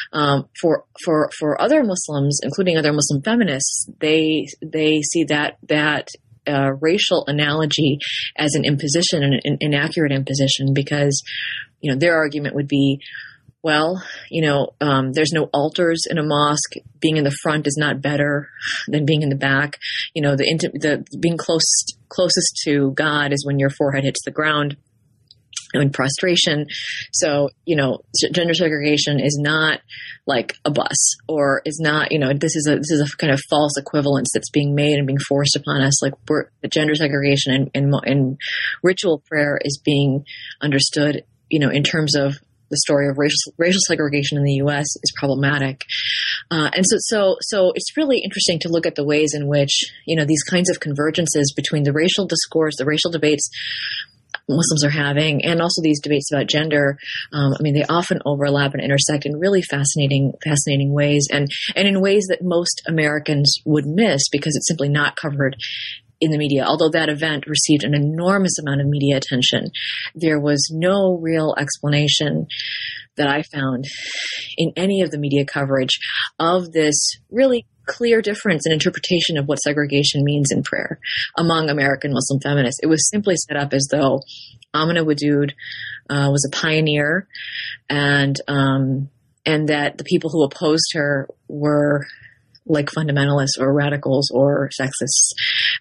For other Muslims, including other Muslim feminists, they see that racial analogy as an imposition, an inaccurate imposition, because their argument would be, well, there's no altars in a mosque. Being in the front is not better than being in the back. The being closest to God is when your forehead hits the ground in prostration. So, gender segregation is not like a bus, or is not, this is a kind of false equivalence that's being made and being forced upon us. Like the gender segregation in ritual prayer is being understood, in terms of the story of racial segregation in the U.S. is problematic. And so it's really interesting to look at the ways in which, these kinds of convergences between the racial discourse, the racial debates Muslims are having, and also these debates about gender. They often overlap and intersect in really fascinating ways, and in ways that most Americans would miss because it's simply not covered in the media. Although that event received an enormous amount of media attention, there was no real explanation that I found in any of the media coverage of this really clear difference in interpretation of what segregation means in prayer among American Muslim feminists. It was simply set up as though Amna Wadud was a pioneer, and that the people who opposed her were like fundamentalists or radicals or sexists.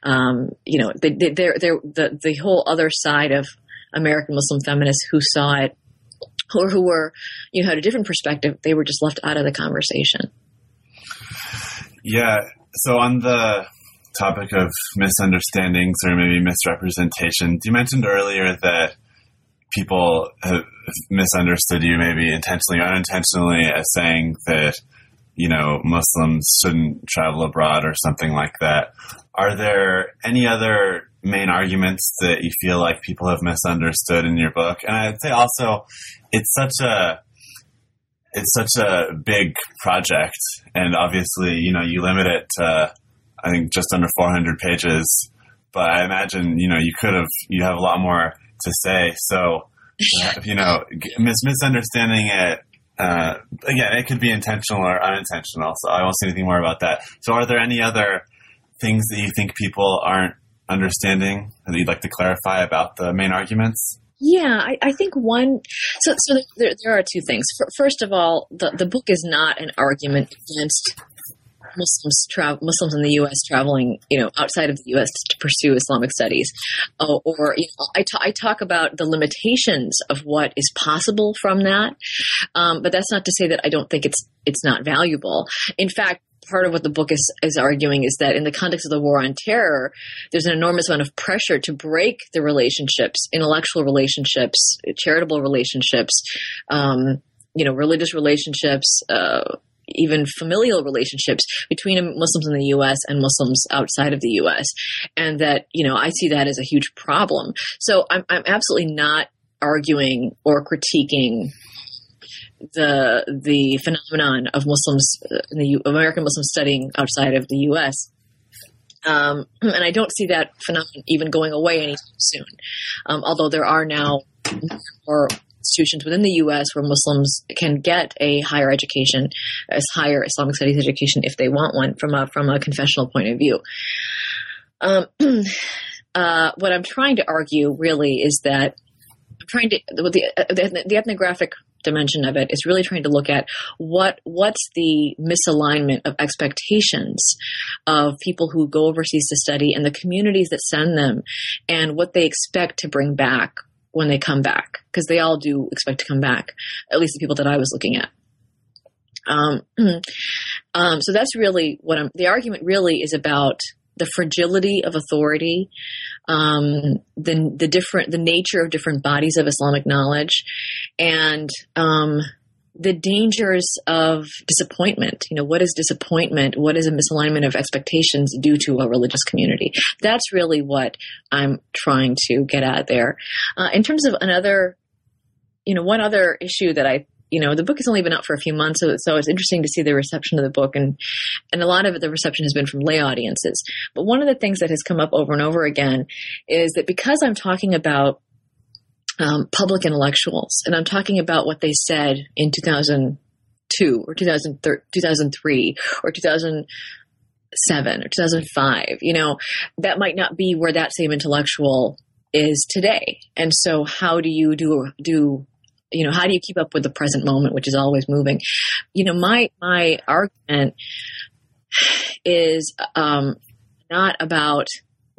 The whole other side of American Muslim feminists who saw it, or who were, had a different perspective, they were just left out of the conversation. Yeah. So on the topic of misunderstandings or maybe misrepresentations, you mentioned earlier that people have misunderstood you maybe intentionally or unintentionally as saying that, Muslims shouldn't travel abroad or something like that. Are there any other main arguments that you feel like people have misunderstood in your book? And I'd say also it's such a big project, and obviously, you limit it to, I think, just under 400 pages, but I imagine, you have a lot more to say. So, misunderstanding it, again, it could be intentional or unintentional, so I won't say anything more about that. So are there any other things that you think people aren't understanding that you'd like to clarify about the main arguments? Yeah, I think one. So there are two things. First of all, the book is not an argument against Muslims in the U.S. traveling, outside of the U.S. to pursue Islamic studies, I talk about the limitations of what is possible from that, but that's not to say that I don't think it's not valuable. In fact, part of what the book is arguing is that in the context of the war on terror, there's an enormous amount of pressure to break the relationships, intellectual relationships, charitable relationships, religious relationships, even familial relationships between Muslims in the U.S. and Muslims outside of the U.S. And that, I see that as a huge problem. So I'm absolutely not arguing or critiquing the phenomenon of Muslims, American Muslims studying outside of the U.S. And I don't see that phenomenon even going away anytime soon. Although there are now more institutions within the U.S. where Muslims can get a higher education, a higher Islamic studies education if they want one from a confessional point of view. What I'm trying to argue really is that the ethnographic dimension of it is really trying to look at what's the misalignment of expectations of people who go overseas to study and the communities that send them, and what they expect to bring back when they come back, because they all do expect to come back, at least the people that I was looking at. So that's really the argument really is about the fragility of authority, the nature of different bodies of Islamic knowledge, and the dangers of disappointment. What is disappointment? What is a misalignment of expectations due to a religious community? That's really what I'm trying to get at there. In terms of one other issue that the book has only been out for a few months, so it's interesting to see the reception of the book, and a lot of the reception has been from lay audiences. But one of the things that has come up over and over again is that because I'm talking about public intellectuals, and I'm talking about what they said in 2002 or 2003 or 2007 or 2005, that might not be where that same intellectual is today. And so how do you how do you keep up with the present moment, which is always moving? My argument is not about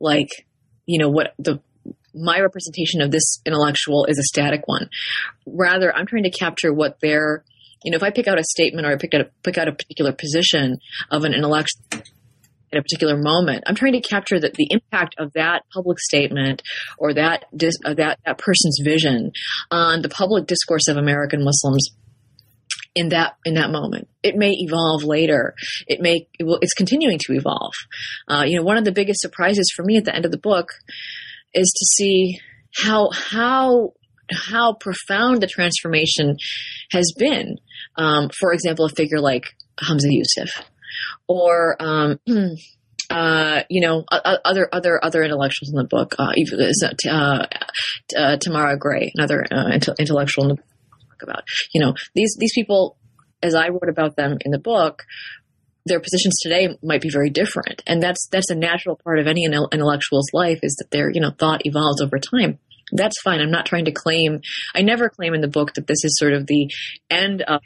my representation of this intellectual is a static one. Rather, I'm trying to capture what their, if I pick out a statement or I pick out a particular position of an intellectual in a particular moment, I'm trying to capture the impact of that public statement or that person's vision on the public discourse of American Muslims in that moment. It may evolve later. It's continuing to evolve. One of the biggest surprises for me at the end of the book is to see how profound the transformation has been. For example, a figure like Hamza Yusuf, or other intellectuals in the book, Tamara Gray, another intellectual in the book, talk about. These people, as I wrote about them in the book, their positions today might be very different, and that's a natural part of any intellectual's life, is that their thought evolves over time. That's fine. I'm not trying to claim. I never claim in the book that this is sort of the end of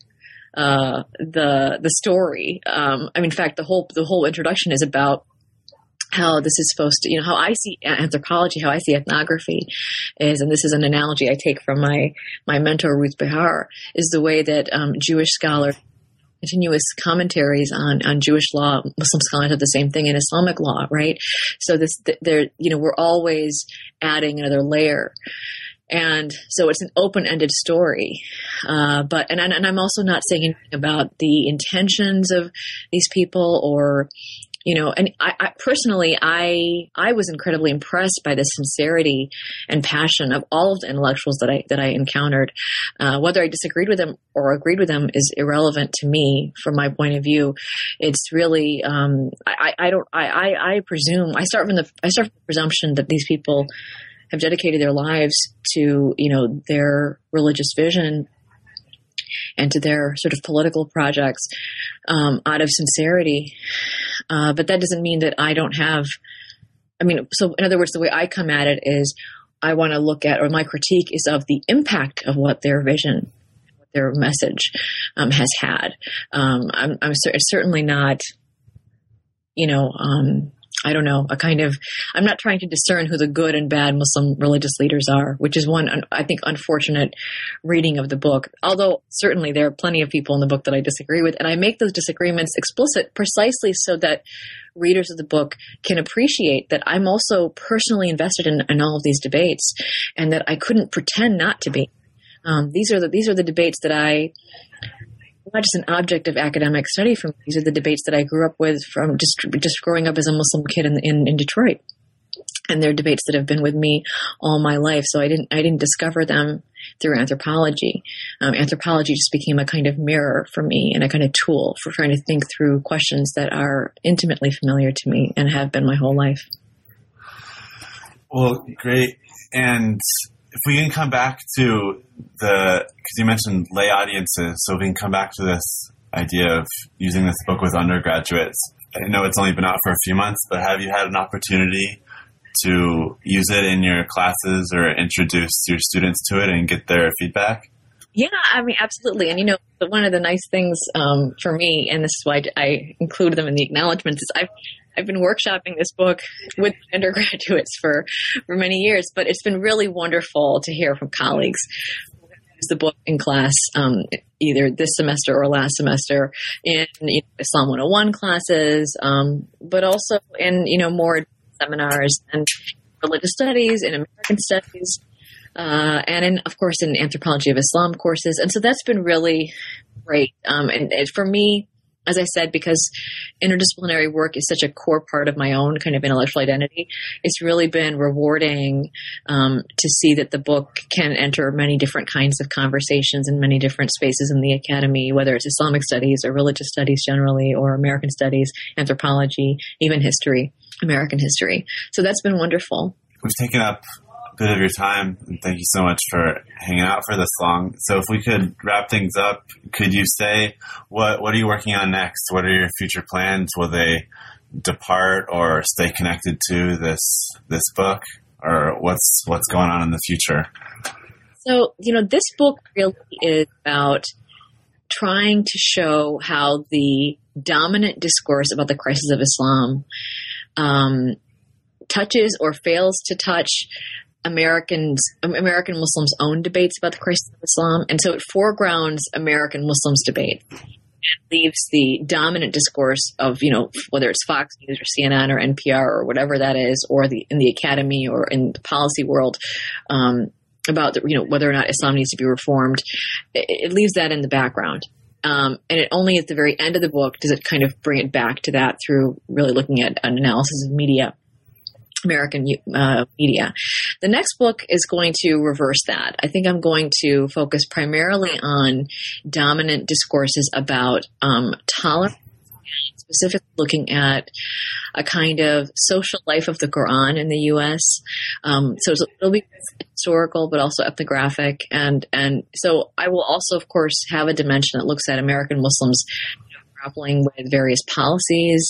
the story. In fact, the whole introduction is about how this is supposed to, how I see anthropology, how I see ethnography is, and this is an analogy I take from my mentor Ruth Behar, is the way that Jewish scholars, continuous commentaries on Jewish law, Muslim scholars have the same thing in Islamic law, right? So we're always adding another layer. And so it's an open-ended story. But I'm also not saying anything about the intentions of these people, or, and I personally, I was incredibly impressed by the sincerity and passion of all of the intellectuals that I encountered. Whether I disagreed with them or agreed with them is irrelevant to me from my point of view. It's really, I presume, I start from the presumption that these people have dedicated their lives to, their religious vision and to their sort of political projects out of sincerity. But that doesn't mean that I don't have, so in other words, the way I come at it is I want to look at, or my critique is of the impact of what their vision, what their message has had. It's certainly not, I don't know, I'm not trying to discern who the good and bad Muslim religious leaders are, which is one, I think, unfortunate reading of the book. Although certainly there are plenty of people in the book that I disagree with, and I make those disagreements explicit precisely so that readers of the book can appreciate that I'm also personally invested in all of these debates, and that I couldn't pretend not to be. These are the debates that I'm not just an object of academic study from. These are the debates that I grew up with from just growing up as a Muslim kid in Detroit, and they're debates that have been with me all my life. So I didn't discover them through anthropology. Anthropology just became a kind of mirror for me and a kind of tool for trying to think through questions that are intimately familiar to me and have been my whole life. Well, great. And if we can come back to because you mentioned lay audiences, so we can come back to this idea of using this book with undergraduates. I know it's only been out for a few months, but have you had an opportunity to use it in your classes or introduce your students to it and get their feedback? Yeah, I mean, absolutely. And, one of the nice things for me, and this is why I include them in the acknowledgments, is I've been workshopping this book with undergraduates for many years, but it's been really wonderful to hear from colleagues who use the book in class, either this semester or last semester in Islam 101 classes, but also in, more seminars and religious studies and American studies, and of course in anthropology of Islam courses. And so that's been really great. And for me, as I said, because interdisciplinary work is such a core part of my own kind of intellectual identity, it's really been rewarding to see that the book can enter many different kinds of conversations in many different spaces in the academy, whether it's Islamic studies or religious studies generally, or American studies, anthropology, even history, American history. So that's been wonderful. We've taken up a bit of your time, and thank you so much for hanging out for this long. So if we could wrap things up, could you say what are you working on next? What are your future plans? Will they depart or stay connected to this book, or what's going on in the future? So, this book really is about trying to show how the dominant discourse about the crisis of Islam touches or fails to touch American Muslims' own debates about the crisis of Islam. And so it foregrounds American Muslims' debate. It leaves the dominant discourse of, whether it's Fox News or CNN or NPR or whatever that is, or in the academy or in the policy world, about whether or not Islam needs to be reformed. It leaves that in the background. And it only at the very end of the book does it kind of bring it back to that through really looking at an analysis of media, American media. The next book is going to reverse that. I think I'm going to focus primarily on dominant discourses about tolerance, specifically looking at a kind of social life of the Quran in the U.S. So it'll be historical, but also ethnographic. And so I will also, of course, have a dimension that looks at American Muslims grappling with various policies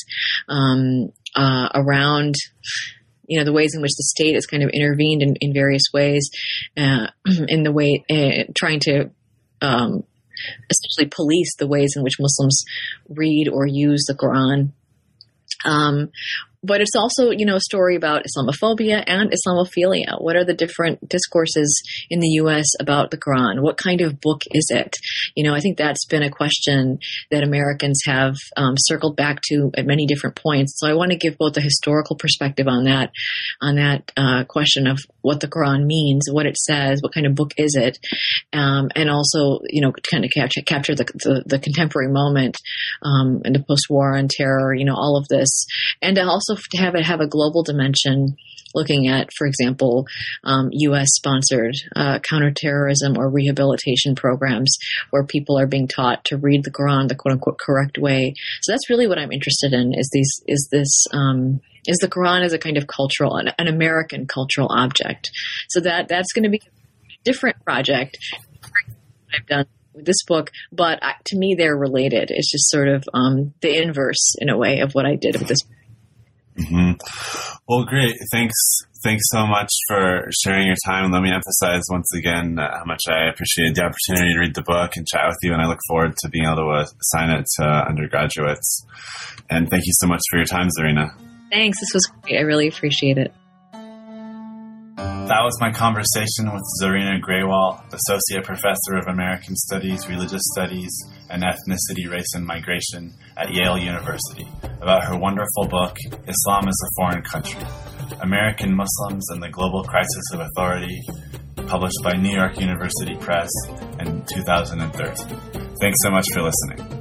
around the ways in which the state has kind of intervened in various ways, in the way trying to essentially police the ways in which Muslims read or use the Quran. But it's also, a story about Islamophobia and Islamophilia. What are the different discourses in the U.S. about the Quran? What kind of book is it? I think that's been a question that Americans have circled back to at many different points. So I want to give both a historical perspective on that question of what the Quran means, what it says, what kind of book is it, and also, kind of capture the contemporary moment and the post-war on terror, all of this, and also to have it have a global dimension, looking at, for example, U.S.-sponsored counterterrorism or rehabilitation programs where people are being taught to read the Quran the quote-unquote correct way. So that's really what I'm interested in, is the Quran as a kind of cultural, an American cultural object. So that's going to be a different project I've done with this book, but to me they're related. It's just sort of the inverse, in a way, of what I did with this book. Mm-hmm. Well, great. Thanks so much for sharing your time. And let me emphasize once again how much I appreciate the opportunity to read the book and chat with you. And I look forward to being able to assign it to undergraduates. And thank you so much for your time, Zarina. Thanks. This was great. I really appreciate it. That was my conversation with Zarina Grewal, Associate Professor of American Studies, Religious Studies, and Ethnicity, Race, and Migration at Yale University, about her wonderful book, Islam is a Foreign Country, American Muslims and the Global Crisis of Authority, published by New York University Press in 2013. Thanks so much for listening.